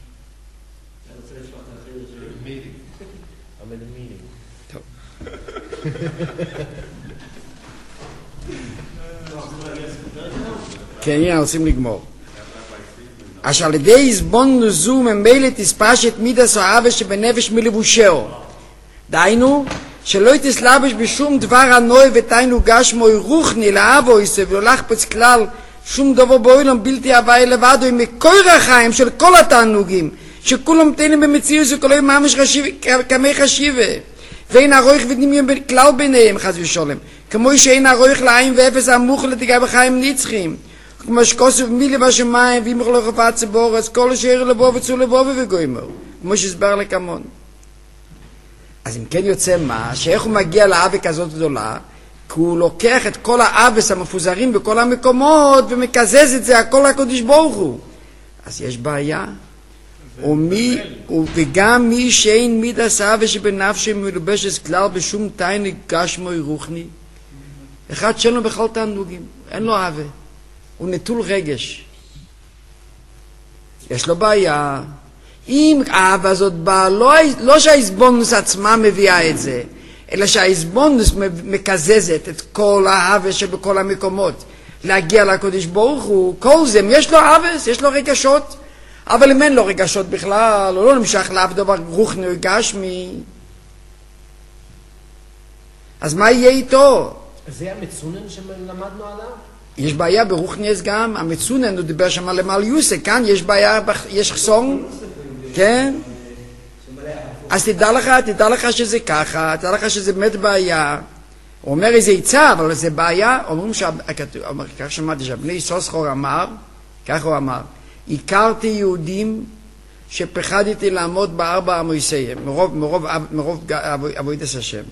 I'm in a meeting. טוב. כן, הנה, רוצים לגמור. אשר על ידי עזבון זו ממילא תספשת מידס או אהבה שבנפש מלבושהו. דהיינו, שלא תסלבש בשום דבר הנוי ותיינו גשמוי רוחני לאבו איסו ולא לחפץ כלל שום דבר בעולם בלתי הוואי לבדו עם מקור החיים של כל התענוגים שכולם תהנים במציאות וכולם ממש כמי חשיבה ואין הרויך ודמיון כלל ביניהם חס ושלום כמו שאין הרויך לעין ואפס המוך לתגע בחיים נצחים כמו שכוסף מילי בשמיים ואם לא חפת ציבור אז כל שאיר לבוא וצור לבוא וגוימר כמו שהסבר לכמון. אז אם כן יוצא מה, שאיך הוא מגיע לאווה כזאת גדולה, כי הוא לוקח את כל האבס המפוזרים בכל המקומות ומקזז את זה הכל לקדוש ברוך הוא. אז יש בעיה. וגם מי שאין מידס האבס שבנפשי מלובשת כלל בשום תענוג גשמי רוחני. אחד שאין לו בכלל תענוגים, אין לו אהבה. הוא נטול רגש. יש לו בעיה. אם האהבה הזאת באה, לא שהאיזבונוס עצמה מביאה את זה, אלא שהאיזבונוס מקזזת את כל האהבה שבכל המקומות. להגיע לקדוש ברוך הוא, כל זה, יש לו אהבה, יש לו רגשות, אבל אם אין לו רגשות בכלל, הוא לא נמשך לאף דבר רוחני או גשמי. אז מה יהיה איתו? זה המצונן שלמדנו עליו? יש בעיה ברוחניאס גם, המצונן הוא דיבר שם למעל יוסק, כאן יש בעיה, יש חסון, כן? אז תדע לך שזה ככה, תדע לך שזה באמת בעיה. הוא אומר איזה עיצה, אבל זה בעיה, אומרים כך שמעתי שבני סוסחור אמר, כך הוא אמר, הכרתי יהודים שפחדתי לעמוד בארבע המויסיים, מרוב עבודת השם.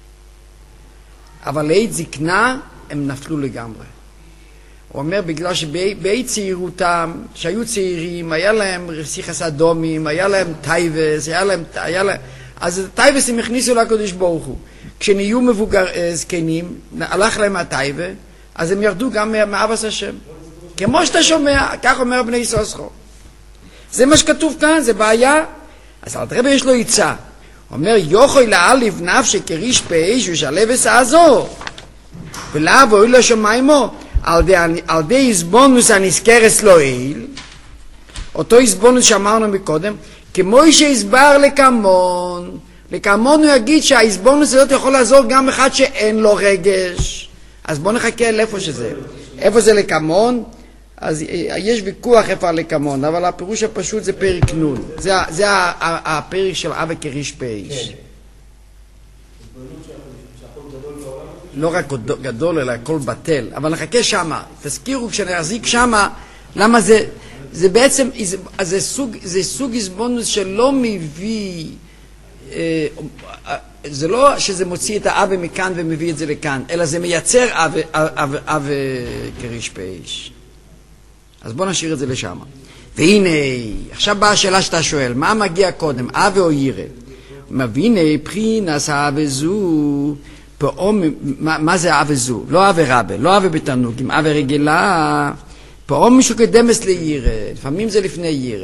אבל לעת זקנה הם נפלו לגמרי. הוא אומר בגלל שבעת צעירותם, שהיו צעירים, היה להם שיחס אדומים, היה להם טייבס, אז טייבס הם הכניסו לקדוש ברוך הוא. כשנהיו זקנים, הלך להם הטייבה, אז הם ירדו גם מאבס השם. כמו שאתה שומע, כך אומר בני סוסחו. זה מה שכתוב כאן, זה בעיה. אז הרבי יש לו עיצה. הוא אומר, יוכוי להעליב נפשי כריש פאש ושעלה וסעזו. ולאבו אלו שמיימו, על די איזבונוס הנזכרס לא איל, אותו איזבונוס שאמרנו מקודם, כמו שהסבר לקמון, לקמון הוא יגיד שהאיזבונוס הזאת יכול לעזור גם אחד שאין לו רגש. אז בואו נחכה לאיפה שזה. איפה זה לקמון? אז יש ויכוח איפה לקמון, אבל הפירוש הפשוט זה פרק נון. זה הפרק של אבא כריש פאש. לא רק גדול, אלא הכל בטל. אבל נחכה שמה. תזכירו כשנחזיק שמה, למה זה בעצם, זה סוג איזבונוס שלא מביא, זה לא שזה מוציא את האווה מכאן ומביא את זה לכאן, אלא זה מייצר אווה כריש פאש. אז בוא נשאיר את זה לשם. והנה, עכשיו באה השאלה שאתה שואל, מה מגיע קודם, אווה או ירא? והנה, פרינס האווה זו, מה זה אווה זו? לא אווה רבה, לא אווה בתענוגים, אווה רגילה, פעום מישהו קדמס לירא, לפעמים זה לפני ירא.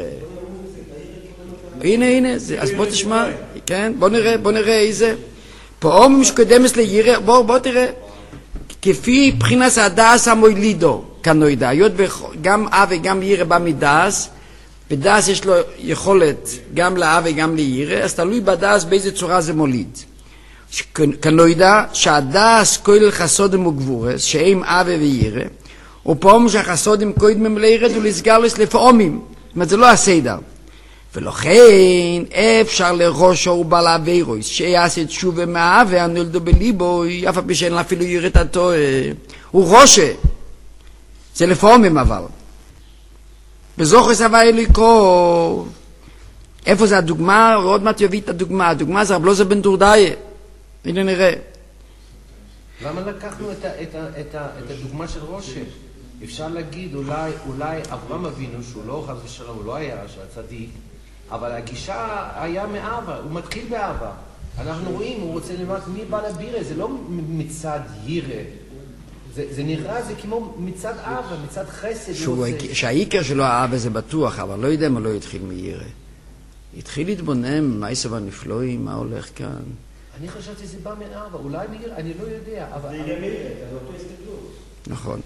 הנה, אז בוא תשמע, כן, בוא נראה איזה. פעום מישהו קדמס לירא, בוא תראה. כפי בחינס הדס המוילידו, כנוידע, היות גם אווה וגם ירא בא מדס, בדס יש לו יכולת גם לאווה וגם לירא, אז תלוי בדס באיזה צורה זה מוליד. כנוידע שהדס כולל חסודם וגבורס, שהם אווה וירא, ופעם שהחסודים קוידמים לירד ולסגלוס לפעמים. זאת אומרת, זה לא הסדר. ולכן אפשר לראשו ובעל אבירוס שיעשה תשובה מהאווה הנולדו בליבו אף על פי שאין אפילו יראת התורה. הוא ראשה. זה לפעמים אבל. בזוכס הווה אליקו. איפה זה הדוגמה? עוד מעט יביא את הדוגמה. הדוגמה זה רב לוזר בן דורדאי. הנה נראה. למה לקחנו את הדוגמה של ראשה? אפשר להגיד אולי אברהם אבינו שהוא לא חס ושלום, הוא לא היה צדיק, אבל הגישה היה מאהבה, הוא מתחיל באהבה. אנחנו רואים, הוא רוצה ללמוד מי בעל הבירה, זה לא מצד ירא. זה נראה, זה כמו מצד אהבה, מצד חסד. שהעיקר שלו האהבה זה בטוח, אבל לא יודע מה לא התחיל מירא. התחיל להתבונן, מה יסבה נפלואים, מה הולך כאן. אני חשבתי שזה בא מאהבה, אולי מירא, אני לא יודע, אבל... זה ירא מירא, זה אותו הסתכלות. נכון.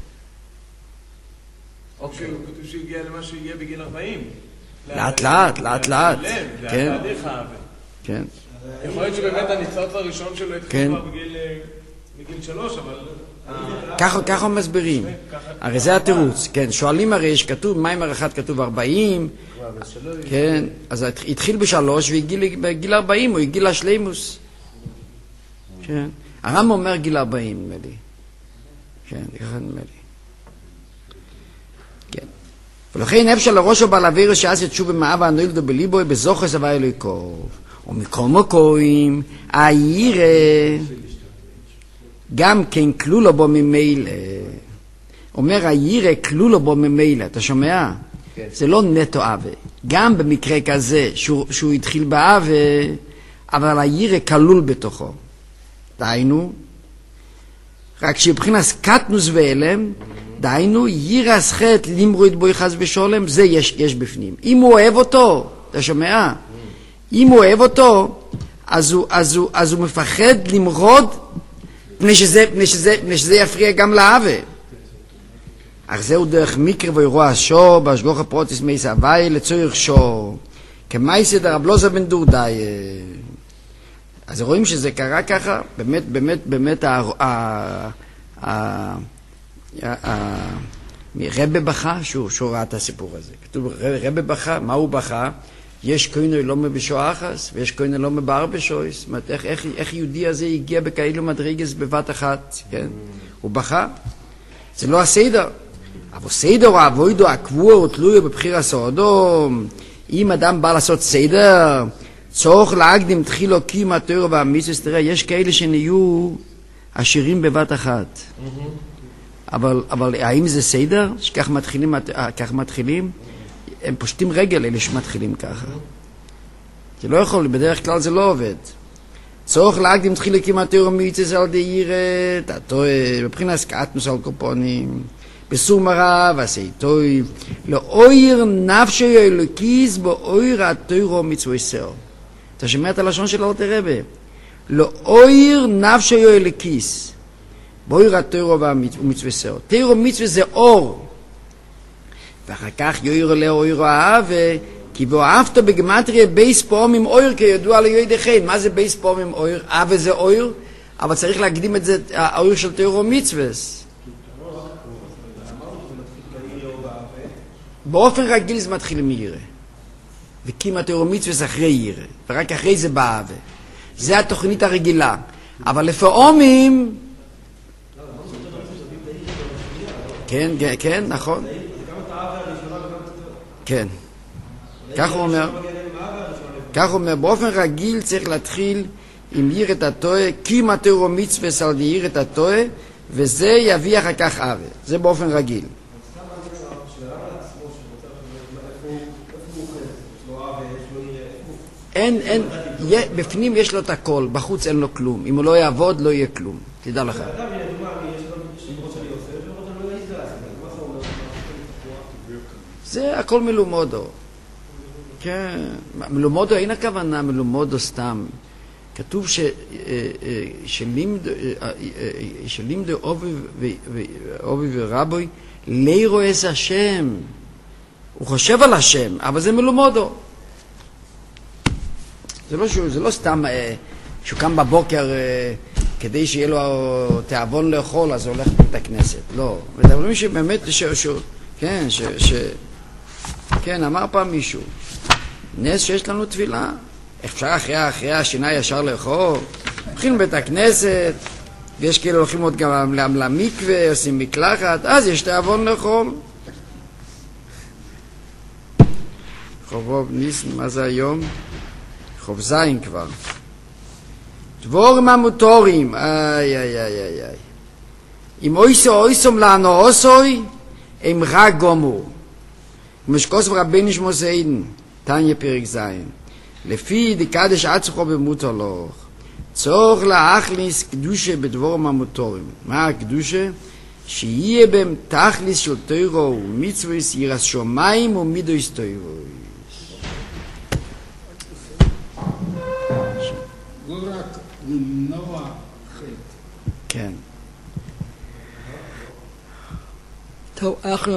אוקיי, הוא כתוב שהוא הגיע למה שיהיה בגיל 40. לאט לאט. כן. כן. יכול להיות שבאמת הניצוץ הראשון שלו התחיל כבר בגיל 3, אבל... ככה מסבירים. הרי זה התירוץ. כן, שואלים הרי שכתוב, מיימר אחד כתוב 40, כן, אז התחיל ב3 ובגיל 40 הוא הגיל השלימוס. כן. הרמב"ם אומר גיל 40, נדמה לי. כן, ככה נדמה לי. כן. ולכן אפשר לראשו בעל אבירוס שעשה תשובה מאהבה הנולדו בליבו בזוכס הווה אלוקו. ומכל מקום הירא גם כן כלולו בו ממילא. אומר הירא כלולו בו ממילא. אתה שומע? כן. זה לא נטו אהבה. גם במקרה כזה שהוא התחיל באהבה, אבל הירא כלול בתוכו. דהיינו, רק שבחינת קטנוס ואלם, דהיינו, ירס חטא למרוד בו חס ושולם, זה יש בפנים. אם הוא אוהב אותו, אתה שומע? אם הוא אוהב אותו, אז הוא מפחד למרוד, פני שזה יפריע גם לאהבה. אך זהו דרך מקרא ואירוע שו, בהשגחה פרוטיס מייס הוואי לצורך שו, כמייסא דרב לוזר בן דורדאי. אז רואים שזה קרה ככה, באמת רבי בכה שהוא ראה את הסיפור הזה. כתוב רבי בכה, מה הוא בכה? יש כהן לא מבשוע אחס ויש כהן לא מבאר בשויס. זאת אומרת, איך יהודי הזה הגיע בכאילו מדרגס בבת אחת, כן? הוא בכה. זה לא הסדר. אבל סדר או אבוידו הקבוע או תלוי בבחיר הסעודו. אם אדם בא לעשות סדר, צורך להקדים תחילו קיום התורה והמצוות. תראה, יש כאלה שנהיו עשירים בבת אחת. אבל האם זה סדר? שכך מתחילים? הם פושטים רגל אלה שמתחילים ככה. זה לא יכול, בדרך כלל זה לא עובד. צורך להקדים תחילו קיום התורה והמצוות על די ירא, אתה טועה, מבחינת קטנוס על קופונים. בסור מרא ועשי טוב, לאויר נפשו אלוקיס באויר התורה ומצוותו. אתה שומע את הלשון של אלתר רבי? לאויר נפשו אלוקיס באויר התורה ומצוותו. תורה ומצוות זה אור. ואחר כך יויר לאויר האהבה, כי ואהבת בגמטריה בייס פעמים אויר כידוע ליודעכם. מה זה בייס פעמים אויר? אהבה זה אויר, אבל צריך להקדים את זה, האויר של תורה ומצוות. באופן רגיל זה מתחיל מירא. וכמעט תורה ומצוות אחרי ירא. ורק אחרי זה באהבה. זה התוכנית הרגילה. אבל לפעמים... כן, נכון. כן. כך הוא אומר, באופן רגיל צריך להתחיל עם יראת התורה, כמעט תורה ומצוות על יראת התורה, וזה יביא אחר כך אהבה. זה באופן רגיל. אין, בפנים יש לו את הכל, בחוץ אין לו כלום. אם הוא לא יעבוד, לא יהיה כלום. תדע לך. זה הכל מלומודו. כן, מלומודו אין הכוונה, מלומודו סתם. כתוב שלימדו אובי ורבוי, לירו אס השם. הוא חושב על השם, אבל זה מלומודו. זה לא סתם שהוא קם בבוקר כדי שיהיה לו תיאבון לאכול, אז הוא הולך לבית הכנסת. לא. מדברים שבאמת, כן, אמר פעם מישהו, נס שיש לנו תפילה, אפשר אחרי השינה ישר לאכול, הולכים לבית הכנסת, ויש כאילו הולכים עוד גם למקווה, עושים מקלחת, אז יש תיאבון לאכול. חובוב ניסן, מה זה היום? חוב זין כבר. דבורים המוטורים, איי. אם אויסום לנו אוסוי, הם רק גומור. משקוס ורבני שמו סעידן, תניה פרק זין. לפי דקדש עצחו במותר לוך. צורך להכניס קדושה בדבורים המוטורים. מה הקדושה? שיהיה בהם תכליס של תוירו ומצוויס ירס שומיים ומידויס תוירו. לא רק למנוע חטא. כן. טוב, אנחנו